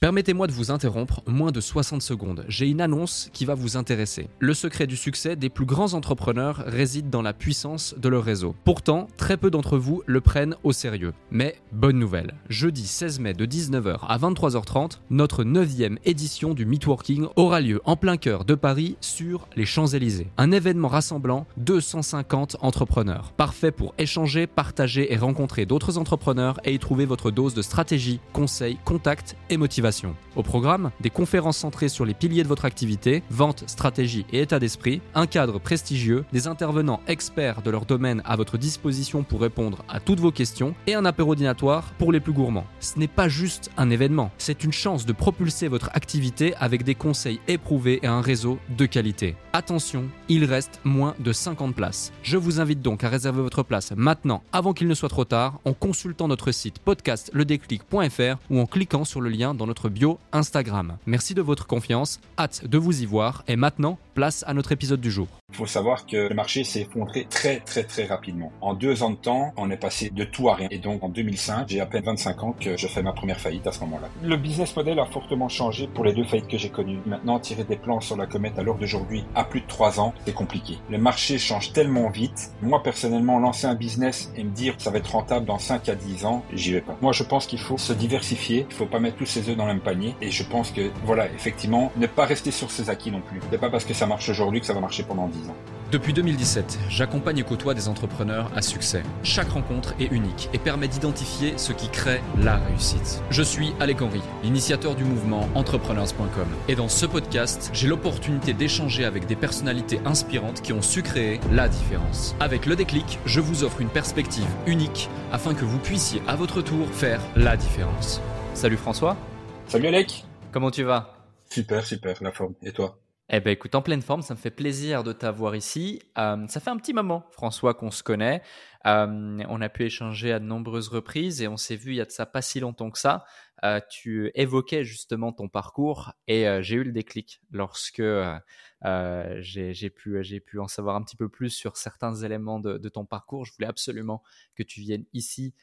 Permettez-moi de vous interrompre moins de 60 secondes. J'ai une annonce qui va vous intéresser. Le secret du succès des plus grands entrepreneurs réside dans la puissance de leur réseau. Pourtant, très peu d'entre vous le prennent au sérieux. Mais bonne nouvelle, jeudi 16 mai de 19h à 23h30, notre 9e édition du Meetworking aura lieu en plein cœur de Paris sur les Champs-Élysées. Un événement rassemblant 250 entrepreneurs. Parfait pour échanger, partager et rencontrer d'autres entrepreneurs et y trouver votre dose de stratégie, conseils, contacts et motivation. Au programme, des conférences centrées sur les piliers de votre activité, vente, stratégie et état d'esprit, un cadre prestigieux, des intervenants experts de leur domaine à votre disposition pour répondre à toutes vos questions et un apéro dînatoire pour les plus gourmands. Ce n'est pas juste un événement, c'est une chance de propulser votre activité avec des conseils éprouvés et un réseau de qualité. Attention, il reste moins de 50 places. Je vous invite donc à réserver votre place maintenant avant qu'il ne soit trop tard en consultant notre site podcastledéclic.fr ou en cliquant sur le lien dans notre bio Instagram. Merci de votre confiance, hâte de vous y voir et maintenant, place à notre épisode du jour. Il faut savoir que le marché s'est effondré très rapidement. En 2 ans de temps, on est passé de tout à rien. Et donc en 2005, j'ai à peine 25 ans que je fais ma première faillite à ce moment-là. Le business model a fortement changé pour les 2 faillites que j'ai connues. Maintenant, tirer des plans sur la comète à l'heure d'aujourd'hui, à plus de 3 ans, c'est compliqué. Le marché change tellement vite. Moi, personnellement, lancer un business et me dire que ça va être rentable dans 5 à 10 ans, j'y vais pas. Moi, je pense qu'il faut se diversifier. Il faut pas mettre tous ses œufs dans le même panier. Et je pense que, voilà, effectivement, ne pas rester sur ses acquis non plus. C'est pas parce que ça marche aujourd'hui que ça va marcher pendant 10 ans. Depuis 2017, j'accompagne et côtoie des entrepreneurs à succès. Chaque rencontre est unique et permet d'identifier ce qui crée la réussite. Je suis Alec Henry, l'initiateur du mouvement entrepreneurs.com. Et dans ce podcast, j'ai l'opportunité d'échanger avec des personnalités inspirantes qui ont su créer la différence. Avec le déclic, je vous offre une perspective unique afin que vous puissiez à votre tour faire la différence. Salut François. Salut Alec. Comment tu vas ? Super, la forme. Et toi ? Eh ben écoute, en pleine forme, ça me fait plaisir de t'avoir ici. Ça fait un petit moment, François, qu'on se connaît. On a pu échanger à de nombreuses reprises et on s'est vu il y a de ça pas si longtemps que ça. Tu évoquais justement ton parcours et j'ai eu le déclic lorsque j'ai pu en savoir un petit peu plus sur certains éléments de ton parcours. Je voulais absolument que tu viennes ici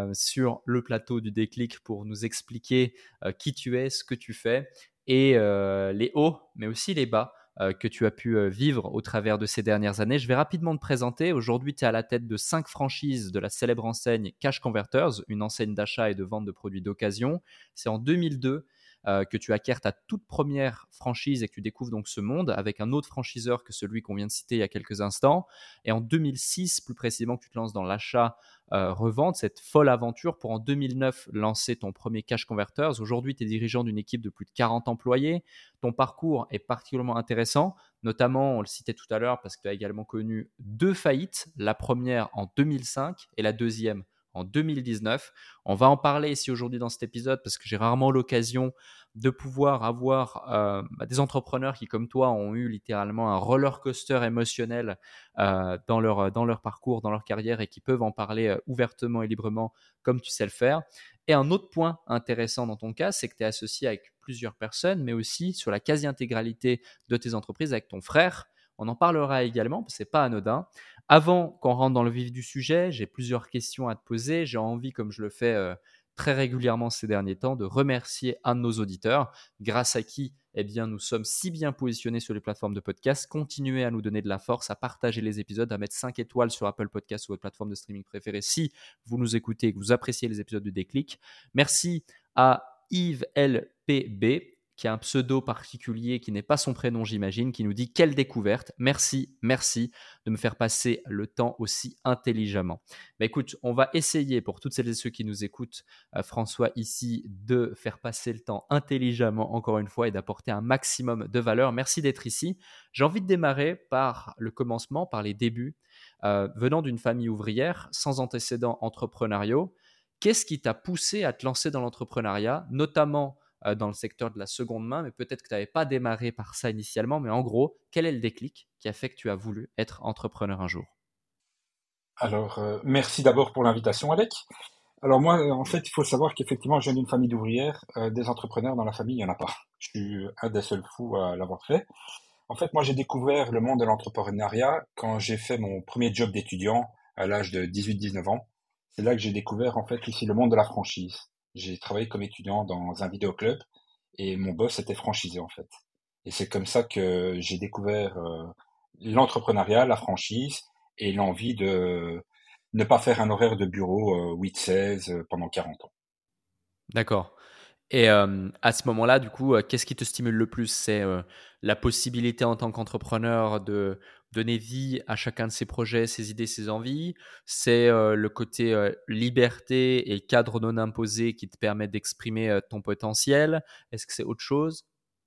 sur le plateau du déclic pour nous expliquer qui tu es, ce que tu fais et les hauts, mais aussi les bas que tu as pu vivre au travers de ces dernières années. Je vais rapidement te présenter. Aujourd'hui, tu es à la tête de 5 franchises de la célèbre enseigne Cash Converters, une enseigne d'achat et de vente de produits d'occasion. C'est en 2002 que tu acquiers ta toute première franchise et que tu découvres donc ce monde avec un autre franchiseur que celui qu'on vient de citer il y a quelques instants. Et en 2006, plus précisément, que tu te lances dans l'achat revente, cette folle aventure pour en 2009 lancer ton premier Cash Converters. Aujourd'hui, tu es dirigeant d'une équipe de plus de 40 employés. Ton parcours est particulièrement intéressant, notamment, on le citait tout à l'heure, parce que tu as également connu 2 faillites, la première en 2005 et la deuxième en 2019. On va en parler ici aujourd'hui dans cet épisode parce que j'ai rarement l'occasion de pouvoir avoir des entrepreneurs qui, comme toi, ont eu littéralement un roller coaster émotionnel dans leur parcours, dans leur carrière et qui peuvent en parler ouvertement et librement comme tu sais le faire. Et un autre point intéressant dans ton cas, c'est que tu es associé avec plusieurs personnes, mais aussi sur la quasi-intégralité de tes entreprises avec ton frère. On en parlera également, parce que ce n'est pas anodin. Avant qu'on rentre dans le vif du sujet, j'ai plusieurs questions à te poser. J'ai envie, comme je le fais très régulièrement ces derniers temps, de remercier un de nos auditeurs, grâce à qui nous sommes si bien positionnés sur les plateformes de podcast. Continuez à nous donner de la force, à partager les épisodes, à mettre 5 étoiles sur Apple Podcast ou votre plateforme de streaming préférée si vous nous écoutez et que vous appréciez les épisodes du Déclic. Merci à Yves LPB, qui a un pseudo particulier qui n'est pas son prénom, j'imagine, qui nous dit « Quelle découverte ! Merci de me faire passer le temps aussi intelligemment. » Écoute, on va essayer, pour toutes celles et ceux qui nous écoutent, François, ici, de faire passer le temps intelligemment, encore une fois, et d'apporter un maximum de valeur. Merci d'être ici. J'ai envie de démarrer par le commencement, par les débuts. Venant d'une famille ouvrière, sans antécédents entrepreneuriaux, qu'est-ce qui t'a poussé à te lancer dans l'entrepreneuriat, notamment dans le secteur de la seconde main, mais peut-être que tu n'avais pas démarré par ça initialement, mais en gros, quel est le déclic qui a fait que tu as voulu être entrepreneur un jour ? Alors, merci d'abord pour l'invitation, Alec. Alors moi, en fait, il faut savoir qu'effectivement, je viens d'une famille d'ouvrières, des entrepreneurs dans la famille, il n'y en a pas. Je suis un des seuls fous à l'avoir fait. En fait, moi, j'ai découvert le monde de l'entrepreneuriat quand j'ai fait mon premier job d'étudiant à l'âge de 18-19 ans. C'est là que j'ai découvert, en fait, ici, le monde de la franchise. J'ai travaillé comme étudiant dans un vidéoclub et mon boss était franchisé en fait. Et c'est comme ça que j'ai découvert l'entrepreneuriat, la franchise et l'envie de ne pas faire un horaire de bureau 8-16 pendant 40 ans. D'accord. Et à ce moment-là, du coup, qu'est-ce qui te stimule le plus? C'est la possibilité en tant qu'entrepreneur de donner vie à chacun de ses projets, ses idées, ses envies. C'est le côté liberté et cadre non imposé qui te permet d'exprimer ton potentiel. Est-ce que c'est autre chose?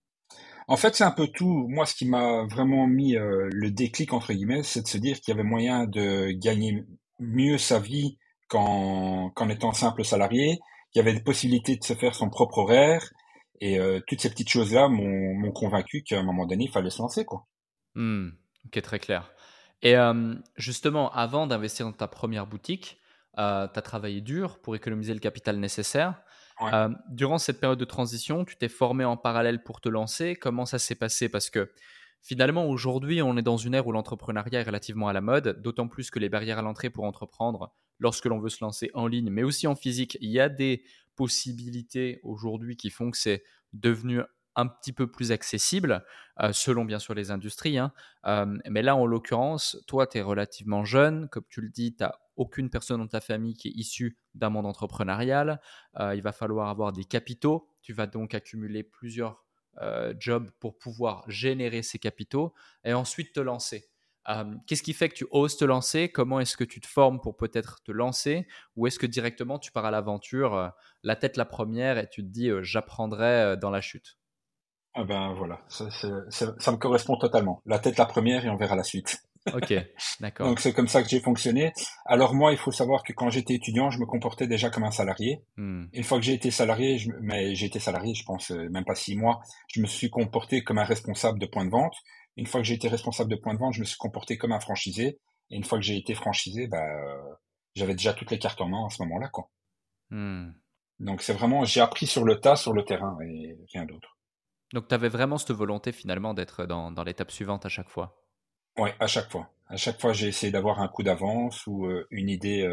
En fait, c'est un peu tout. Moi, ce qui m'a vraiment mis le déclic, entre guillemets, c'est de se dire qu'il y avait moyen de gagner mieux sa vie qu'en étant simple salarié. Il y avait des possibilités de se faire son propre horaire. Et toutes ces petites choses-là m'ont convaincu qu'à un moment donné, il fallait se lancer, quoi. Hmm, ok, très clair. Et justement, avant d'investir dans ta première boutique, tu as travaillé dur pour économiser le capital nécessaire. Ouais. Durant cette période de transition, tu t'es formé en parallèle pour te lancer. Comment ça s'est passé? Parce que finalement, aujourd'hui, on est dans une ère où l'entrepreneuriat est relativement à la mode, d'autant plus que les barrières à l'entrée pour entreprendre, lorsque l'on veut se lancer en ligne, mais aussi en physique, il y a des possibilités aujourd'hui qui font que c'est devenu un petit peu plus accessible, selon bien sûr les industries, hein. Mais là, en l'occurrence, toi, tu es relativement jeune. Comme tu le dis, tu n'as aucune personne dans ta famille qui est issue d'un monde entrepreneurial. Il va falloir avoir des capitaux. Tu vas donc accumuler plusieurs jobs pour pouvoir générer ces capitaux et ensuite te lancer. Qu'est-ce qui fait que tu oses te lancer? Comment est-ce que tu te formes pour peut-être te lancer? Ou est-ce que directement tu pars à l'aventure, la tête la première, et tu te dis j'apprendrai dans la chute? Ah ben voilà, ça me correspond totalement. La tête la première et on verra la suite. Ok, d'accord. Donc c'est comme ça que j'ai fonctionné. Alors moi, il faut savoir que quand j'étais étudiant, je me comportais déjà comme un salarié. Hmm. Une fois que j'ai été salarié, mais j'ai été salarié, je pense même pas 6 mois, je me suis comporté comme un responsable de point de vente. Une fois que j'ai été responsable de point de vente, je me suis comporté comme un franchisé. Et une fois que j'ai été franchisé, bah, j'avais déjà toutes les cartes en main à ce moment-là, quoi. Hmm. Donc c'est vraiment, j'ai appris sur le tas, sur le terrain et rien d'autre. Donc, tu avais vraiment cette volonté finalement d'être dans l'étape suivante à chaque fois. Ouais, à chaque fois. À chaque fois, j'ai essayé d'avoir un coup d'avance ou une idée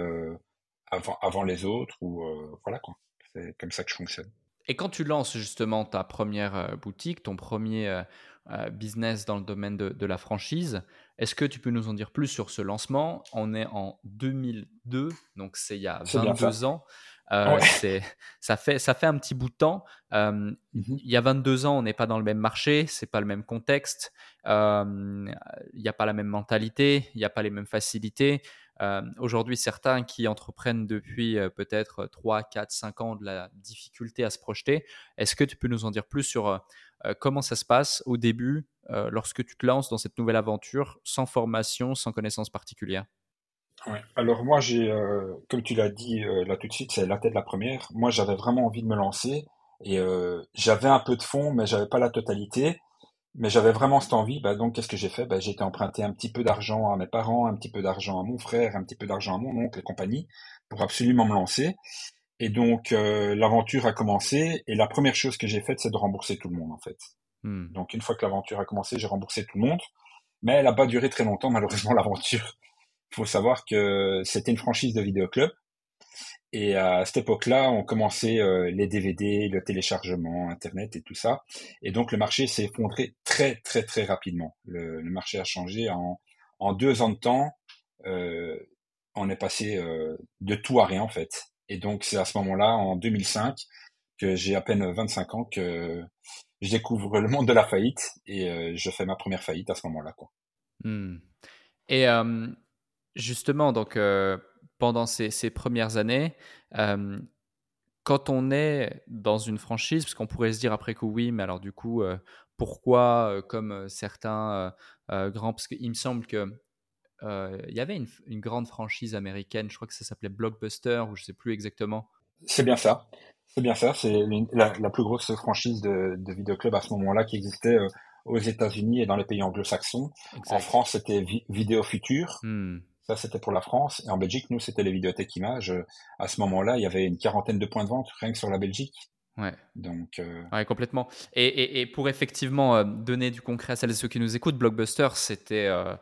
avant les autres ou voilà quoi. C'est comme ça que je fonctionne. Et quand tu lances justement ta première boutique, ton premier business dans le domaine de la franchise, est-ce que tu peux nous en dire plus sur ce lancement? On est en 2002, donc c'est il y a C'est bien ça. 22 ans. Ouais. Ça fait un petit bout de temps. Mhm. Il y a 22 ans, on n'est pas dans le même marché, c'est pas le même contexte, il n'y a pas la même mentalité, il n'y a pas les mêmes facilités. Aujourd'hui, certains qui entreprennent depuis peut-être 3, 4, 5 ans de la difficulté à se projeter. Est-ce que tu peux nous en dire plus sur comment ça se passe au début, lorsque tu te lances dans cette nouvelle aventure, sans formation, sans connaissance particulière? Ouais. Alors moi, comme tu l'as dit là tout de suite, c'est la tête la première. Moi, j'avais vraiment envie de me lancer et j'avais un peu de fonds, mais j'avais pas la totalité. Mais j'avais vraiment cette envie, bah donc qu'est-ce que j'ai fait? Bah, j'ai été emprunter un petit peu d'argent à mes parents, un petit peu d'argent à mon frère, un petit peu d'argent à mon oncle et compagnie, pour absolument me lancer. Et donc l'aventure a commencé, et la première chose que j'ai faite, c'est de rembourser tout le monde en fait. Hmm. Donc une fois que l'aventure a commencé, j'ai remboursé tout le monde, mais elle n'a pas duré très longtemps malheureusement l'aventure. Il faut savoir que c'était une franchise de vidéoclub, et à cette époque-là, on commençait les DVD, le téléchargement, Internet et tout ça. Et donc le marché s'est effondré très très très rapidement. Le marché a changé en 2 ans de temps. euh, on est passé de tout à rien en fait. Et donc c'est à ce moment-là, en 2005, que j'ai à peine 25 ans, que je découvre le monde de la faillite et je fais ma première faillite à ce moment-là, quoi. Hmm. Et justement, donc, pendant ces premières années, euh, quand on est dans une franchise, parce qu'on pourrait se dire après que oui, mais alors du coup, pourquoi, comme certains grands, parce qu'il me semble que il y avait une grande franchise américaine, je crois que ça s'appelait Blockbuster, ou je sais plus exactement. C'est bien ça. C'est bien ça. C'est la plus grosse franchise de vidéoclub à ce moment-là qui existait aux États-Unis et dans les pays anglo-saxons. En Exact. France, c'était Vidéo Future. Hmm. Ça, c'était pour la France. Et en Belgique, nous, c'était les Vidéothèques Images. À ce moment-là, il y avait une quarantaine de points de vente rien que sur la Belgique. Ouais. Donc, Ouais, complètement. Et pour effectivement donner du concret à celles et ceux qui nous écoutent, Blockbuster, c'était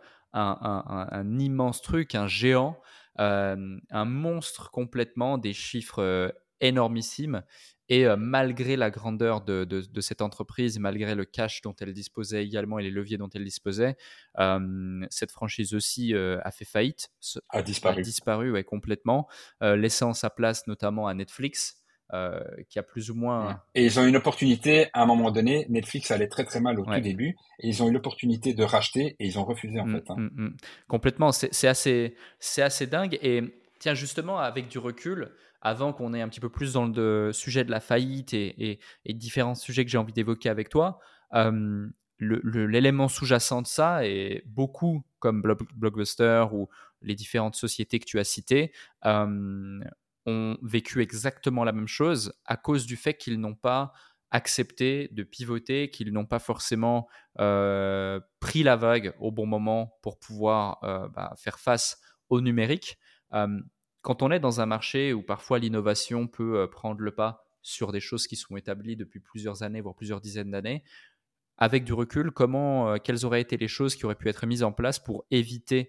un immense truc, un géant, un monstre complètement, des chiffres énormissimes. Et malgré la grandeur de cette entreprise, malgré le cash dont elle disposait également et les leviers dont elle disposait, cette franchise aussi a fait faillite, A a disparu. disparu ouais, complètement, laissant sa place notamment à Netflix, qui a plus ou Ouais. moins... Et ils ont eu une opportunité, à un moment donné, Netflix allait très très mal au tout Ouais. début, et ils ont eu l'opportunité de racheter, et ils ont refusé en Mm, fait. Hein. mm, mm. Complètement, c'est assez dingue. Et tiens, justement, avec du recul, avant qu'on ait un petit peu plus dans le sujet de la faillite et différents sujets que j'ai envie d'évoquer avec toi, euh, l'élément sous-jacent de ça, et beaucoup comme Blockbuster ou les différentes sociétés que tu as citées, euh, ont vécu exactement la même chose à cause du fait qu'ils n'ont pas accepté de pivoter, qu'ils n'ont pas forcément pris la vague au bon moment pour pouvoir faire face au numérique. Euh, Quand on est dans un marché où parfois l'innovation peut prendre le pas sur des choses qui sont établies depuis plusieurs années, voire plusieurs dizaines d'années, avec du recul, quelles auraient été les choses qui auraient pu être mises en place pour éviter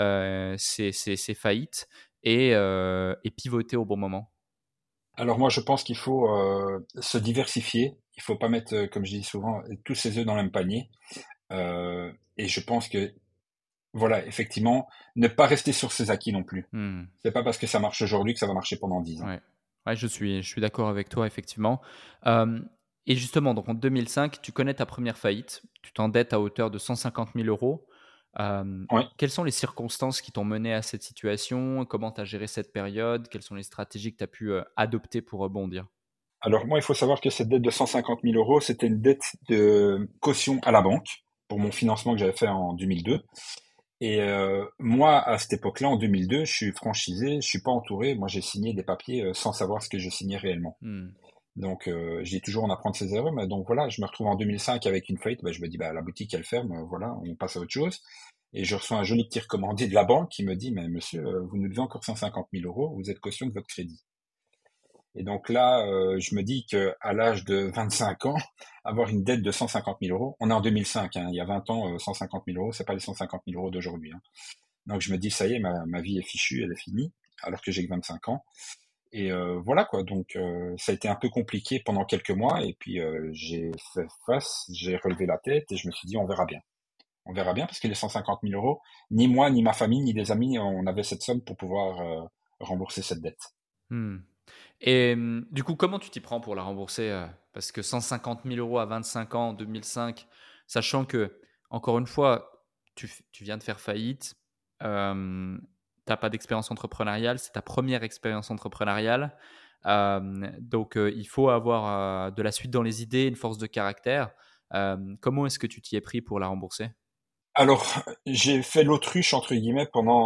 ces faillites et pivoter au bon moment? Alors moi, je pense qu'il faut se diversifier. Il faut pas mettre, comme je dis souvent, tous ses œufs dans le même panier. Et je pense que, voilà, effectivement, ne pas rester sur ses acquis non plus. Hmm. C'est pas parce que ça marche aujourd'hui que ça va marcher pendant 10 ans. Ouais, ouais, je suis d'accord avec toi, effectivement. Euh, et justement, donc en 2005, tu connais ta première faillite, tu t'endettes à hauteur de 150 000 euros. Ouais. Quelles sont les circonstances qui t'ont mené à cette situation? Comment tu as géré cette période? Quelles sont les stratégies que tu as pu adopter pour rebondir? Alors moi, il faut savoir que cette dette de 150 000 euros, c'était une dette de caution à la banque pour mon financement que j'avais fait en 2002. Et moi, à cette époque-là, en 2002, je suis franchisé, je suis pas entouré. Moi, j'ai signé des papiers sans savoir ce que je signais réellement. Hmm. Donc, je dis toujours on apprend de ses erreurs. Mais donc voilà, je me retrouve en 2005 avec une faillite. Ben, je me dis, bah, la boutique, elle ferme. Voilà, on passe à autre chose. Et je reçois un joli petit recommandé de la banque qui me dit, mais monsieur, vous nous devez encore 150 000 euros. Vous êtes caution de votre crédit. Et donc là, je me dis que à l'âge de 25 ans, avoir une dette de 150 000 euros, on est en 2005, hein, il y a 20 ans, 150 000 euros, c'est pas les 150 000 euros d'aujourd'hui. Hein. Donc je me dis, ça y est, ma vie est fichue, elle est finie, alors que j'ai que 25 ans. Et voilà quoi, donc ça a été un peu compliqué pendant quelques mois, et puis j'ai fait face, j'ai relevé la tête, et je me suis dit, on verra bien. On verra bien, parce que les 150 000 euros, ni moi, ni ma famille, ni des amis, on avait cette somme pour pouvoir rembourser cette dette. Hmm. Et du coup, comment tu t'y prends pour la rembourser parce que 150 000 euros à 25 ans en 2005, sachant que, encore une fois, tu viens de faire faillite, tu n'as pas d'expérience entrepreneuriale, c'est ta première expérience entrepreneuriale. Donc, il faut avoir de la suite dans les idées, une force de caractère. Comment est-ce que tu t'y es pris pour la rembourser? Alors, j'ai fait l'autruche entre guillemets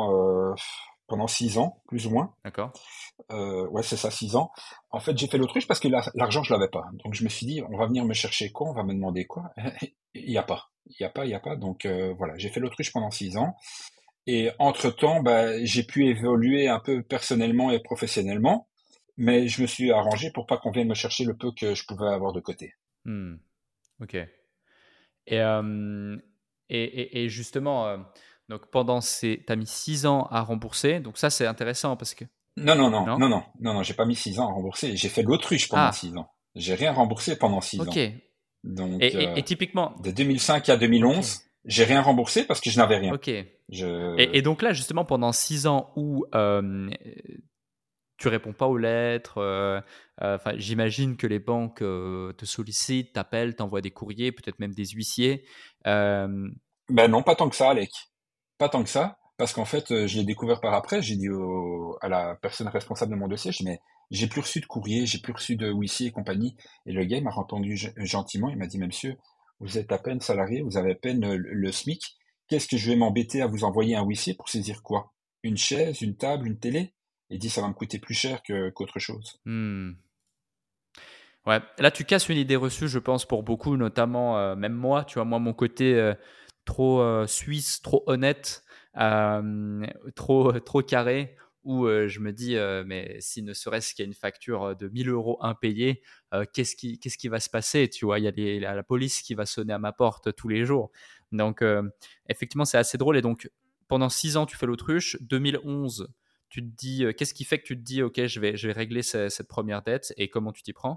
pendant 6 ans, plus ou moins. D'accord. Ouais, c'est ça, 6 ans. En fait, j'ai fait l'autruche parce que l'argent, je l'avais pas. Donc, je me suis dit, on va venir me chercher quoi? On va me demander quoi? Il y a pas, il y a pas, il y a pas. Donc, voilà, j'ai fait l'autruche pendant 6 ans. Et entre-temps, bah, j'ai pu évoluer un peu personnellement et professionnellement, mais je me suis arrangé pour pas qu'on vienne me chercher le peu que je pouvais avoir de côté. Hmm. Ok. Et, euh, et justement, donc pendant t'as mis 6 ans à rembourser. Donc ça, c'est intéressant parce que... Non, non, non, Non? non, non, non, non, j'ai pas mis 6 ans à rembourser. J'ai fait l'autruche pendant Ah, 6 ans. J'ai rien remboursé pendant six ok. ans. Donc, Et typiquement... de 2005 à Ok, 2011, j'ai rien remboursé parce que je n'avais rien. ok. Je... Et donc là, justement, pendant 6 ans où tu réponds pas aux lettres, j'imagine que les banques te sollicitent, t'appellent, t'envoient des courriers, peut-être même des huissiers. Euh, Ben non, pas tant que ça, Alec. Pas tant que ça, parce qu'en fait, je l'ai découvert par après. J'ai dit à la personne responsable de mon dossier, je dis, mais j'ai plus reçu de courrier, j'ai plus reçu de huissier et compagnie. Et le gars, il m'a répondu gentiment, il m'a dit, mais monsieur, vous êtes à peine salarié, vous avez à peine le SMIC. Qu'est-ce que je vais m'embêter à vous envoyer un huissier pour saisir quoi? Une chaise, une table, une télé? Il dit, ça va me coûter plus cher qu'autre chose. hmm. Ouais, là tu casses une idée reçue, je pense, pour beaucoup, notamment même moi, tu vois, moi, mon côté trop suisse, trop honnête, trop carré, où je me dis, mais si ne serait-ce qu'il y a une facture de 1000 euros impayée, qu'est-ce qui va se passer? Tu vois, il y a la police qui va sonner à ma porte tous les jours. Donc, effectivement, c'est assez drôle. Et donc, pendant 6 ans, tu fais l'autruche. 2011, tu te dis, qu'est-ce qui fait que tu te dis, OK, je vais régler cette première dette et comment tu t'y prends?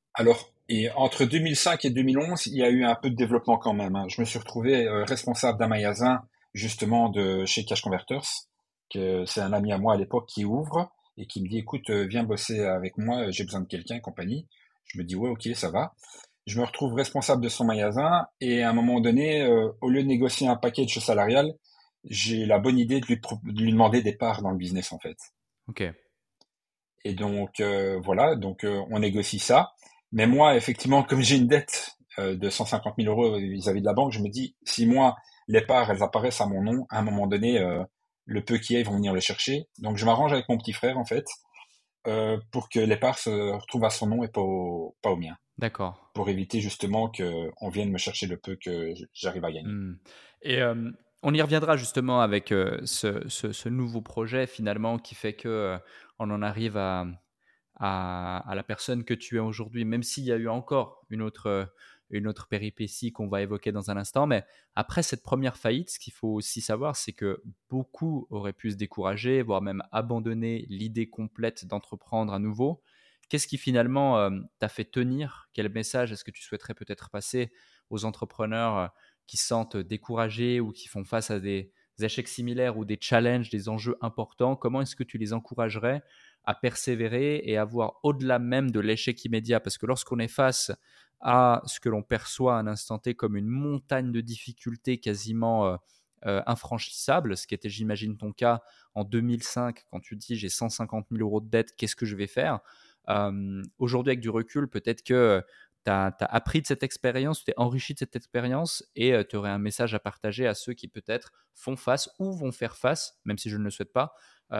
Alors, et entre 2005 et 2011, il y a eu un peu de développement quand même, hein. Je me suis retrouvé responsable d'un magasin justement de chez Cash Converters, que c'est un ami à moi à l'époque qui ouvre et qui me dit, écoute, viens bosser avec moi, j'ai besoin de quelqu'un, compagnie. Je me dis, ouais, ok, ça va. Je me retrouve responsable de son magasin et à un moment donné, au lieu de négocier un package salarial, j'ai la bonne idée de lui demander des parts dans le business en fait. Ok. Et donc voilà, donc on négocie ça. Mais moi, effectivement, comme j'ai une dette de 150 000 euros vis-à-vis de la banque, je me dis, si moi, les parts, elles apparaissent à mon nom, à un moment donné, le peu qui est, ils vont venir le chercher. Donc je m'arrange avec mon petit frère, en fait, pour que les parts se retrouvent à son nom et pas au mien. D'accord. Pour éviter justement qu'on vienne me chercher le peu que j'arrive à gagner. Hmm. Et on y reviendra justement avec ce nouveau projet finalement qui fait que on en arrive à la personne que tu es aujourd'hui, même s'il y a eu encore une autre péripétie qu'on va évoquer dans un instant. Mais après cette première faillite, ce qu'il faut aussi savoir, c'est que beaucoup auraient pu se décourager, voire même abandonner l'idée complète d'entreprendre à nouveau. Qu'est-ce qui finalement t'a fait tenir? Quel message est-ce que tu souhaiterais peut-être passer aux entrepreneurs qui se sentent découragés ou qui font face à des échecs similaires ou des challenges, des enjeux importants? Comment est-ce que tu les encouragerais à persévérer et à voir au-delà même de l'échec immédiat? Parce que lorsqu'on est face à ce que l'on perçoit à un instant T comme une montagne de difficultés quasiment infranchissables, ce qui était, j'imagine, ton cas en 2005, quand tu dis j'ai 150 000 euros de dette, qu'est-ce que je vais faire? Aujourd'hui, avec du recul, peut-être que tu as appris de cette expérience, tu t'es enrichi de cette expérience et tu aurais un message à partager à ceux qui peut-être font face ou vont faire face, même si je ne le souhaite pas,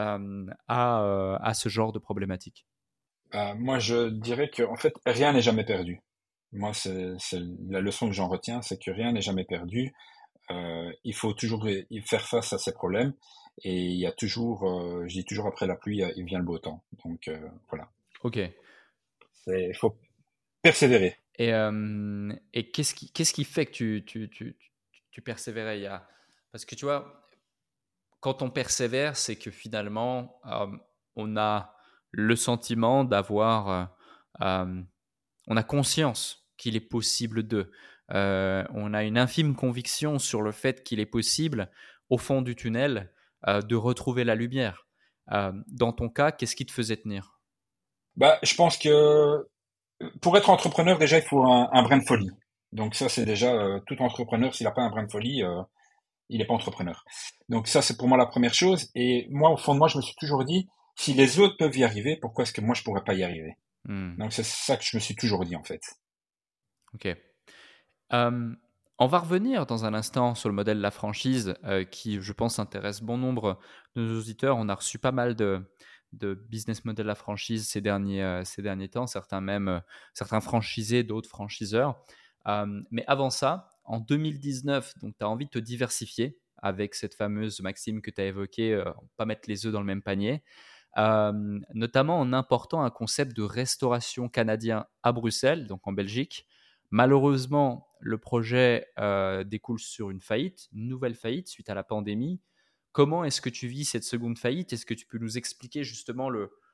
à ce genre de problématique. Moi, je dirais que en fait, rien n'est jamais perdu. Moi, c'est la leçon que j'en retiens, c'est que rien n'est jamais perdu. Il faut toujours faire face à ces problèmes. Et il y a toujours, je dis toujours après la pluie, il vient le beau temps. Donc voilà, Ok. il faut persévérer. Et qu'est-ce qui fait que tu persévérais? Parce que tu vois, quand on persévère, c'est que finalement, on a le sentiment d'avoir, on a conscience qu'il est possible de. On a une infime conviction sur le fait qu'il est possible, au fond du tunnel, de retrouver la lumière. Dans ton cas, qu'est-ce qui te faisait tenir? Bah, je pense que pour être entrepreneur, déjà, il faut un brin de folie. Donc ça, c'est déjà tout entrepreneur, s'il n'a pas un brin de folie, il n'est pas entrepreneur. Donc ça, c'est pour moi la première chose. Et moi, au fond de moi, je me suis toujours dit, si les autres peuvent y arriver, pourquoi est-ce que moi, je pourrais pas y arriver? Hmm, Donc c'est ça que je me suis toujours dit, en fait. ok. Euh, on va revenir dans un instant sur le modèle de la franchise qui, je pense, intéresse bon nombre de nos auditeurs. On a reçu pas mal de business model de la franchise ces derniers temps, certains même, certains franchisés, d'autres franchiseurs. Mais avant ça, en 2019, donc tu as envie de te diversifier avec cette fameuse maxime que tu as évoquée, pas mettre les œufs dans le même panier, notamment en important un concept de restauration canadien à Bruxelles, donc en Belgique. Malheureusement, le projet découle sur une nouvelle faillite suite à la pandémie. Comment est-ce que tu vis cette seconde faillite? Est-ce que tu peux nous expliquer justement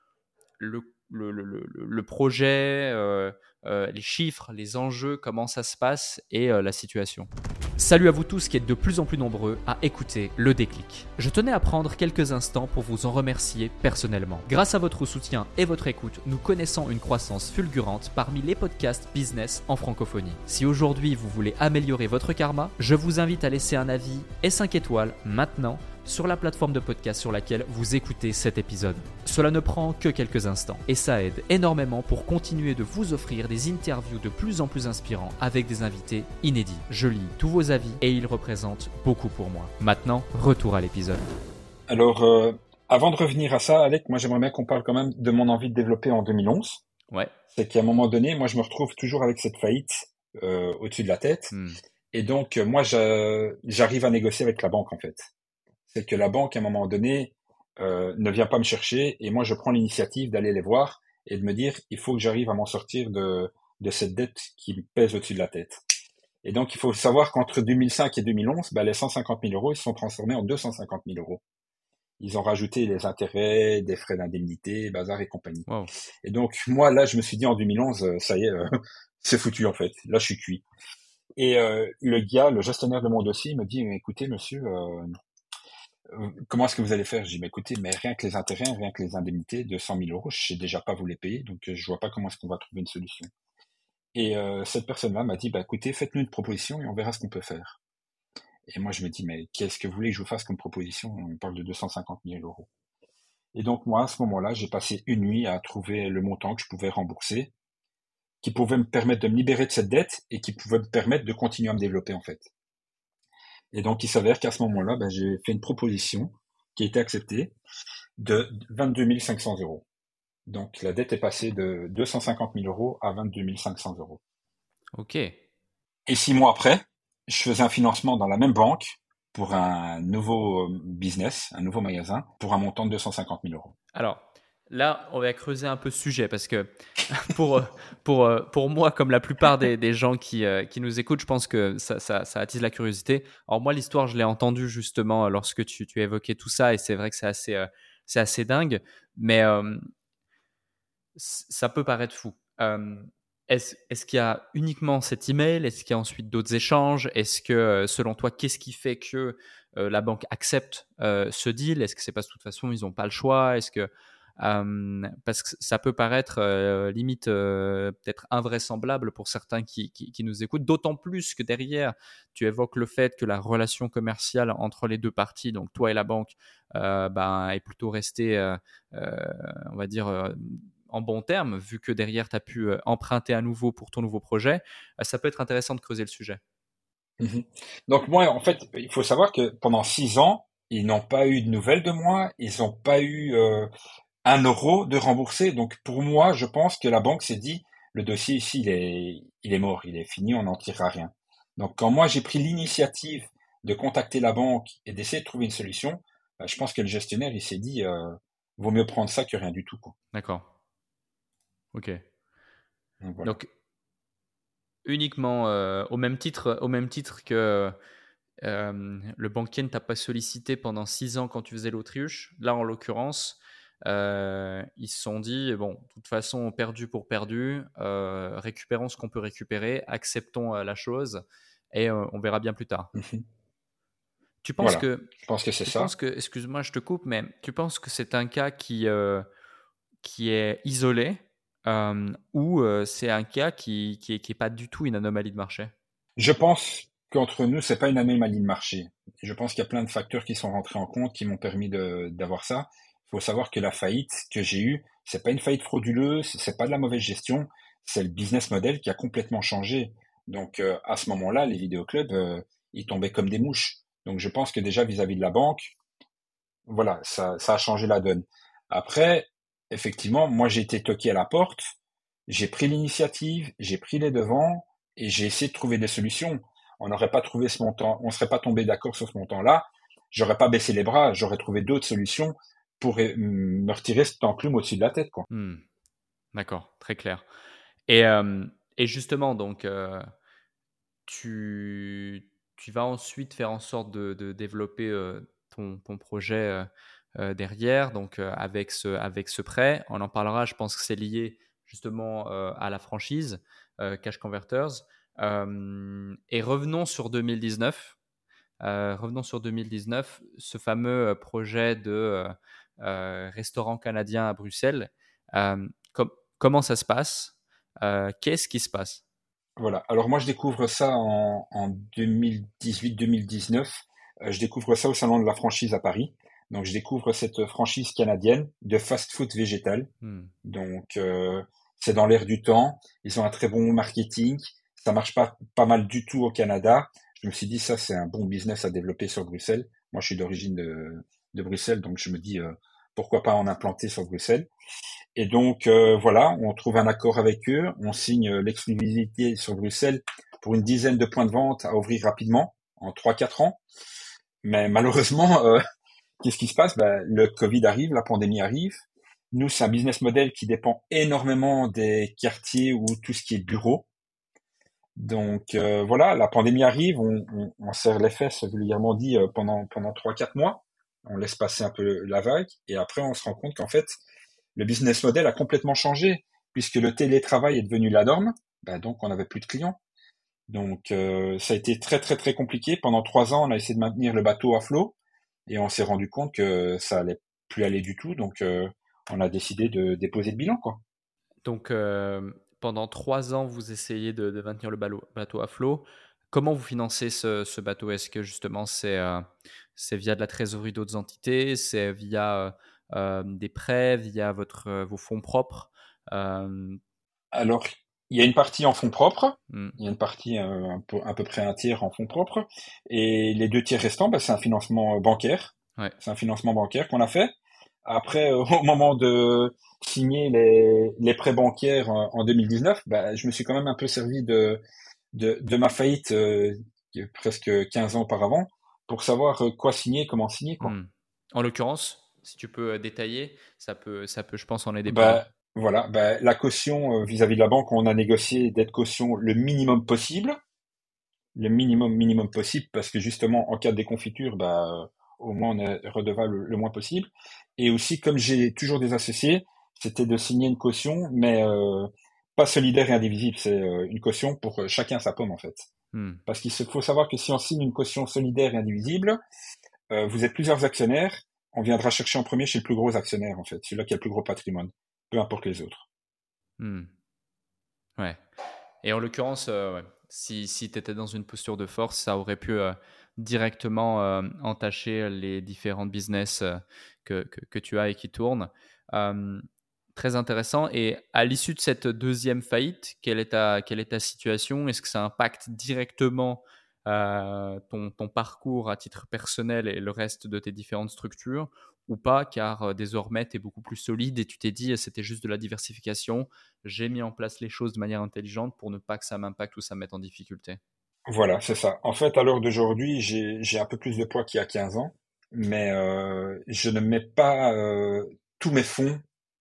le projet, les chiffres, les enjeux, comment ça se passe et la situation? Salut à vous tous qui êtes de plus en plus nombreux à écouter Le Déclic. Je tenais à prendre quelques instants pour vous en remercier personnellement. Grâce à votre soutien et votre écoute, nous connaissons une croissance fulgurante parmi les podcasts business en francophonie. Si aujourd'hui vous voulez améliorer votre karma, je vous invite à laisser un avis et 5 étoiles maintenant sur la plateforme de podcast sur laquelle vous écoutez cet épisode. Cela ne prend que quelques instants et ça aide énormément pour continuer de vous offrir des interviews de plus en plus inspirants avec des invités inédits. Je lis tous vos avis et ils représentent beaucoup pour moi. Maintenant, retour à l'épisode. Alors, avant de revenir à ça, Alec, moi j'aimerais bien qu'on parle quand même de mon envie de développer en 2011. Ouais. C'est qu'à un moment donné, moi je me retrouve toujours avec cette faillite au-dessus de la tête. Et donc, moi j'arrive à négocier avec la banque en fait. C'est que la banque, à un moment donné, ne vient pas me chercher et moi, je prends l'initiative d'aller les voir et de me dire, il faut que j'arrive à m'en sortir de cette dette qui me pèse au-dessus de la tête. Et donc, il faut savoir qu'entre 2005 et 2011, bah, les 150 000 euros, ils se sont transformés en 250 000 euros. Ils ont rajouté les intérêts, des frais d'indemnité, bazar et compagnie. Wow. Et donc, moi, là, je me suis dit en 2011, ça y est, c'est foutu, en fait. Là, je suis cuit. Et le gars, le gestionnaire de mon dossier, il me dit, écoutez, monsieur, comment est-ce que vous allez faire? Je dis, mais écoutez, mais rien que les intérêts, rien que les indemnités de 100 000 euros, je sais déjà pas vous les payer, donc je vois pas comment est-ce qu'on va trouver une solution. Et cette personne-là m'a dit, bah écoutez, faites-nous une proposition et on verra ce qu'on peut faire. Et moi, je me dis, mais qu'est-ce que vous voulez que je vous fasse comme proposition? On parle de 250 000 euros. Et donc, moi, à ce moment-là, j'ai passé une nuit à trouver le montant que je pouvais rembourser, qui pouvait me permettre de me libérer de cette dette et qui pouvait me permettre de continuer à me développer, en fait. Et donc, il s'avère qu'à ce moment-là, ben, j'ai fait une proposition qui a été acceptée de 22 500 euros. Donc, la dette est passée de 250 000 euros à 22 500 euros. Ok. Et 6 mois après, je faisais un financement dans la même banque pour un nouveau business, un nouveau magasin, pour un montant de 250 000 euros. Alors, là, on va creuser un peu ce sujet parce que pour moi, comme la plupart des gens qui nous écoutent, je pense que ça attise la curiosité. Alors moi, l'histoire, je l'ai entendue justement lorsque tu évoquais tout ça et c'est vrai que c'est assez dingue, mais ça peut paraître fou. Est-ce qu'il y a uniquement cet email? Est-ce qu'il y a ensuite d'autres échanges? Est-ce que, selon toi, qu'est-ce qui fait que la banque accepte ce deal? Est-ce que c'est parce que de toute façon, ils n'ont pas le choix? Parce que ça peut paraître limite peut-être invraisemblable pour certains qui nous écoutent, d'autant plus que derrière, tu évoques le fait que la relation commerciale entre les deux parties, donc toi et la banque, est plutôt restée, on va dire, en bon terme, vu que derrière, tu as pu emprunter à nouveau pour ton nouveau projet, ça peut être intéressant de creuser le sujet. Mhm. Donc moi, en fait, il faut savoir que pendant 6 ans, ils n'ont pas eu de nouvelles de moi, ils n'ont pas eu 1 euro de remboursé. Donc pour moi, je pense que la banque s'est dit, le dossier ici, il est mort, il est fini, on n'en tirera rien. Donc quand moi j'ai pris l'initiative de contacter la banque et d'essayer de trouver une solution, je pense que le gestionnaire, il s'est dit, vaut mieux prendre ça que rien du tout, quoi. D'accord. Ok. Donc voilà. Donc, uniquement au même titre que le banquier ne t'a pas sollicité pendant 6 ans quand tu faisais l'autruche. Là, en l'occurrence, ils se sont dit, bon, de toute façon, perdu pour perdu, récupérons ce qu'on peut récupérer, acceptons la chose et on verra bien plus tard. Mhm. Tu penses Voilà. que, Je pense que c'est ça. excuse-moi, je te coupe, mais tu penses que c'est un cas qui est isolé ou c'est un cas qui est pas du tout une anomalie de marché? Je pense qu'entre nous, c'est pas une anomalie de marché. Je pense qu'il y a plein de facteurs qui sont rentrés en compte qui m'ont permis d'avoir ça. Il faut savoir que la faillite que j'ai eue, c'est pas une faillite frauduleuse, c'est pas de la mauvaise gestion, c'est le business model qui a complètement changé. Donc à ce moment-là, les vidéoclubs, ils tombaient comme des mouches. Donc je pense que déjà vis-à-vis de la banque, voilà, ça a changé la donne. Après, effectivement, moi j'ai été toqué à la porte, j'ai pris l'initiative, j'ai pris les devants et j'ai essayé de trouver des solutions. On n'aurait pas trouvé ce montant, on serait pas tombé d'accord sur ce montant-là. J'aurais pas baissé les bras, j'aurais trouvé d'autres solutions pour me retirer cette enclume au-dessus de la tête, quoi. D'accord, très clair. Et, et justement, donc, tu vas ensuite faire en sorte de développer ton projet derrière, donc avec ce prêt. On en parlera, je pense que c'est lié justement à la franchise Cash Converters. Et revenons sur 2019. Revenons sur 2019, ce fameux projet de restaurant canadien à Bruxelles. Euh, comment ça se passe? Qu'est-ce qui se passe? Voilà. Alors moi, je découvre ça en 2018-2019. Je découvre ça au salon de la franchise à Paris. Donc, je découvre cette franchise canadienne de fast-food végétal. Hmm. Donc, c'est dans l'air du temps. Ils ont un très bon marketing. Ça marche pas mal du tout au Canada. Je me suis dit, ça, c'est un bon business à développer sur Bruxelles. Moi, je suis d'origine de Bruxelles, donc je me dis, pourquoi pas en implanter sur Bruxelles. Et donc, voilà, on trouve un accord avec eux. On signe l'exclusivité sur Bruxelles pour une dizaine de points de vente à ouvrir rapidement, en 3-4 ans. Mais malheureusement, qu'est-ce qui se passe? Ben, le Covid arrive, la pandémie arrive. Nous, c'est un business model qui dépend énormément des quartiers ou tout ce qui est bureau. Donc voilà, la pandémie arrive, on serre les fesses, vulgairement dit, pendant 3-4 mois. on laisse passer un peu la vague, et après on se rend compte qu'en fait, le business model a complètement changé, puisque le télétravail est devenu la norme, bah donc on n'avait plus de clients. Donc ça a été très très très compliqué. Pendant 3 ans, on a essayé de maintenir le bateau à flot, et on s'est rendu compte que ça allait plus aller du tout, donc on a décidé de déposer le bilan, quoi. Donc, pendant 3 ans, vous essayez de maintenir le bateau à flot. Comment vous financez ce bateau? Est-ce que justement c'est via de la trésorerie d'autres entités? C'est via des prêts, via vos fonds propres? Euh, Alors, il y a une partie en fonds propres, hmm, il y a une partie à peu près un tiers en fonds propres, et les 2 tiers restants, bah, c'est un financement bancaire. ouais. C'est un financement bancaire qu'on a fait. Après, au moment de signer les prêts bancaires en 2019, bah, je me suis quand même un peu servi de ma faillite qui est presque 15 ans auparavant pour savoir quoi signer, comment signer, quoi. Hmm. En l'occurrence, si tu peux détailler, je pense, en aider pas mal. Bah, voilà, bah, la caution vis-à-vis de la banque, on a négocié d'être caution le minimum possible, parce que justement, en cas de déconfiture, bah, au moins on est redevable le moins possible. Et aussi, comme j'ai toujours des associés, c'était de signer une caution, mais pas solidaire et indivisible. C'est une caution pour chacun sa pomme, en fait. Hmm. Parce faut savoir que si on signe une caution solidaire et indivisible, vous êtes plusieurs actionnaires, on viendra chercher en premier chez le plus gros actionnaire, en fait, celui-là qui a le plus gros patrimoine, peu importe les autres. Hmm. Ouais. Et en l'occurrence, ouais, si tu étais dans une posture de force, ça aurait pu directement entacher les différents business que tu as et qui tournent. Euh, Très intéressant. Et à l'issue de cette deuxième faillite, quelle est ta situation? Est-ce que ça impacte directement ton parcours à titre personnel et le reste de tes différentes structures ou pas? Car désormais, tu es beaucoup plus solide et tu t'es dit, c'était juste de la diversification, j'ai mis en place les choses de manière intelligente pour ne pas que ça m'impacte ou ça me mette en difficulté. Voilà, c'est ça. En fait, à l'heure d'aujourd'hui, j'ai un peu plus de poids qu'il y a 15 ans, mais je ne mets pas tous mes fonds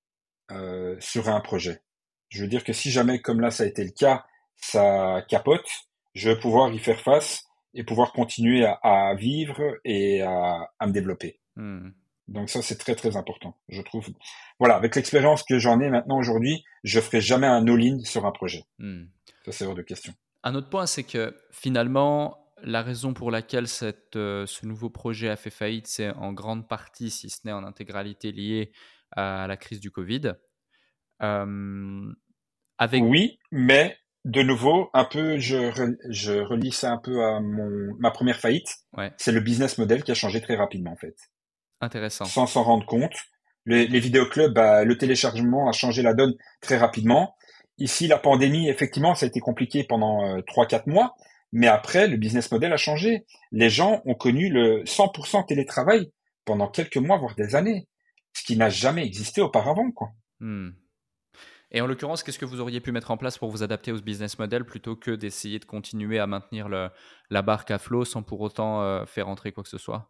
sur un projet. Je veux dire que si jamais, comme là, ça a été le cas, ça capote, je vais pouvoir y faire face et pouvoir continuer à vivre et à me développer. Hmm. Donc ça, c'est très très important, je trouve. Voilà, avec l'expérience que j'en ai maintenant aujourd'hui, je ferai jamais un all-in sur un projet. Hmm. Ça, c'est hors de question. Un autre point, c'est que finalement, la raison pour laquelle ce nouveau projet a fait faillite, c'est en grande partie, si ce n'est en intégralité, lié à la crise du Covid. Euh, avec, Oui, mais de nouveau, un peu, je relie ça un peu à ma première faillite. ouais, C'est le business model qui a changé très rapidement, en fait. intéressant. Sans s'en rendre compte. Les vidéoclubs, bah, le téléchargement a changé la donne très rapidement. Ici, la pandémie, effectivement, ça a été compliqué pendant 3-4 mois, mais après, le business model a changé. Les gens ont connu le 100% télétravail pendant quelques mois, voire des années, ce qui n'a jamais existé auparavant, quoi. Hmm. Et en l'occurrence, qu'est-ce que vous auriez pu mettre en place pour vous adapter au business model plutôt que d'essayer de continuer à maintenir la barque à flot sans pour autant faire entrer quoi que ce soit?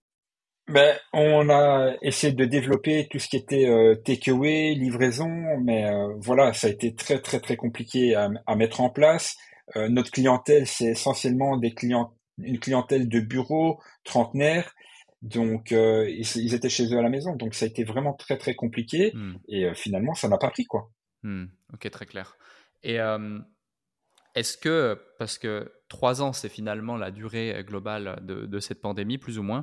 Ben, on a essayé de développer tout ce qui était takeaway, livraison, mais voilà, ça a été très très très compliqué à mettre en place. Notre clientèle, c'est essentiellement une clientèle de bureau, trentenaire, donc ils étaient chez eux à la maison, donc ça a été vraiment très très compliqué Hmm. et finalement ça n'a pas pris quoi. Hmm. Ok, très clair. Et est-ce que, parce que 3 ans, c'est finalement la durée globale de cette pandémie, plus ou moins,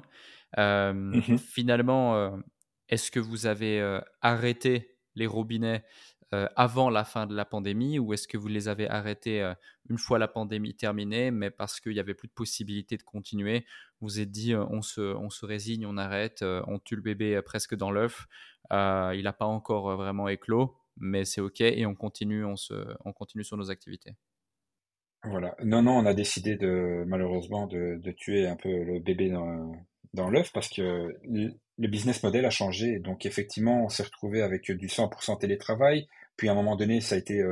Mhm. finalement, est-ce que vous avez arrêté les robinets avant la fin de la pandémie ou est-ce que vous les avez arrêtés une fois la pandémie terminée, mais parce qu'il n'y avait plus de possibilité de continuer, vous vous êtes dit on se résigne, on arrête, on tue le bébé presque dans l'œuf, il n'a pas encore vraiment éclos, mais c'est OK et on continue sur nos activités. Voilà. Non, non, on a décidé malheureusement de tuer un peu le bébé dans l'œuf parce que le business model a changé. Donc, effectivement, on s'est retrouvé avec du 100% télétravail. Puis, à un moment donné, ça a été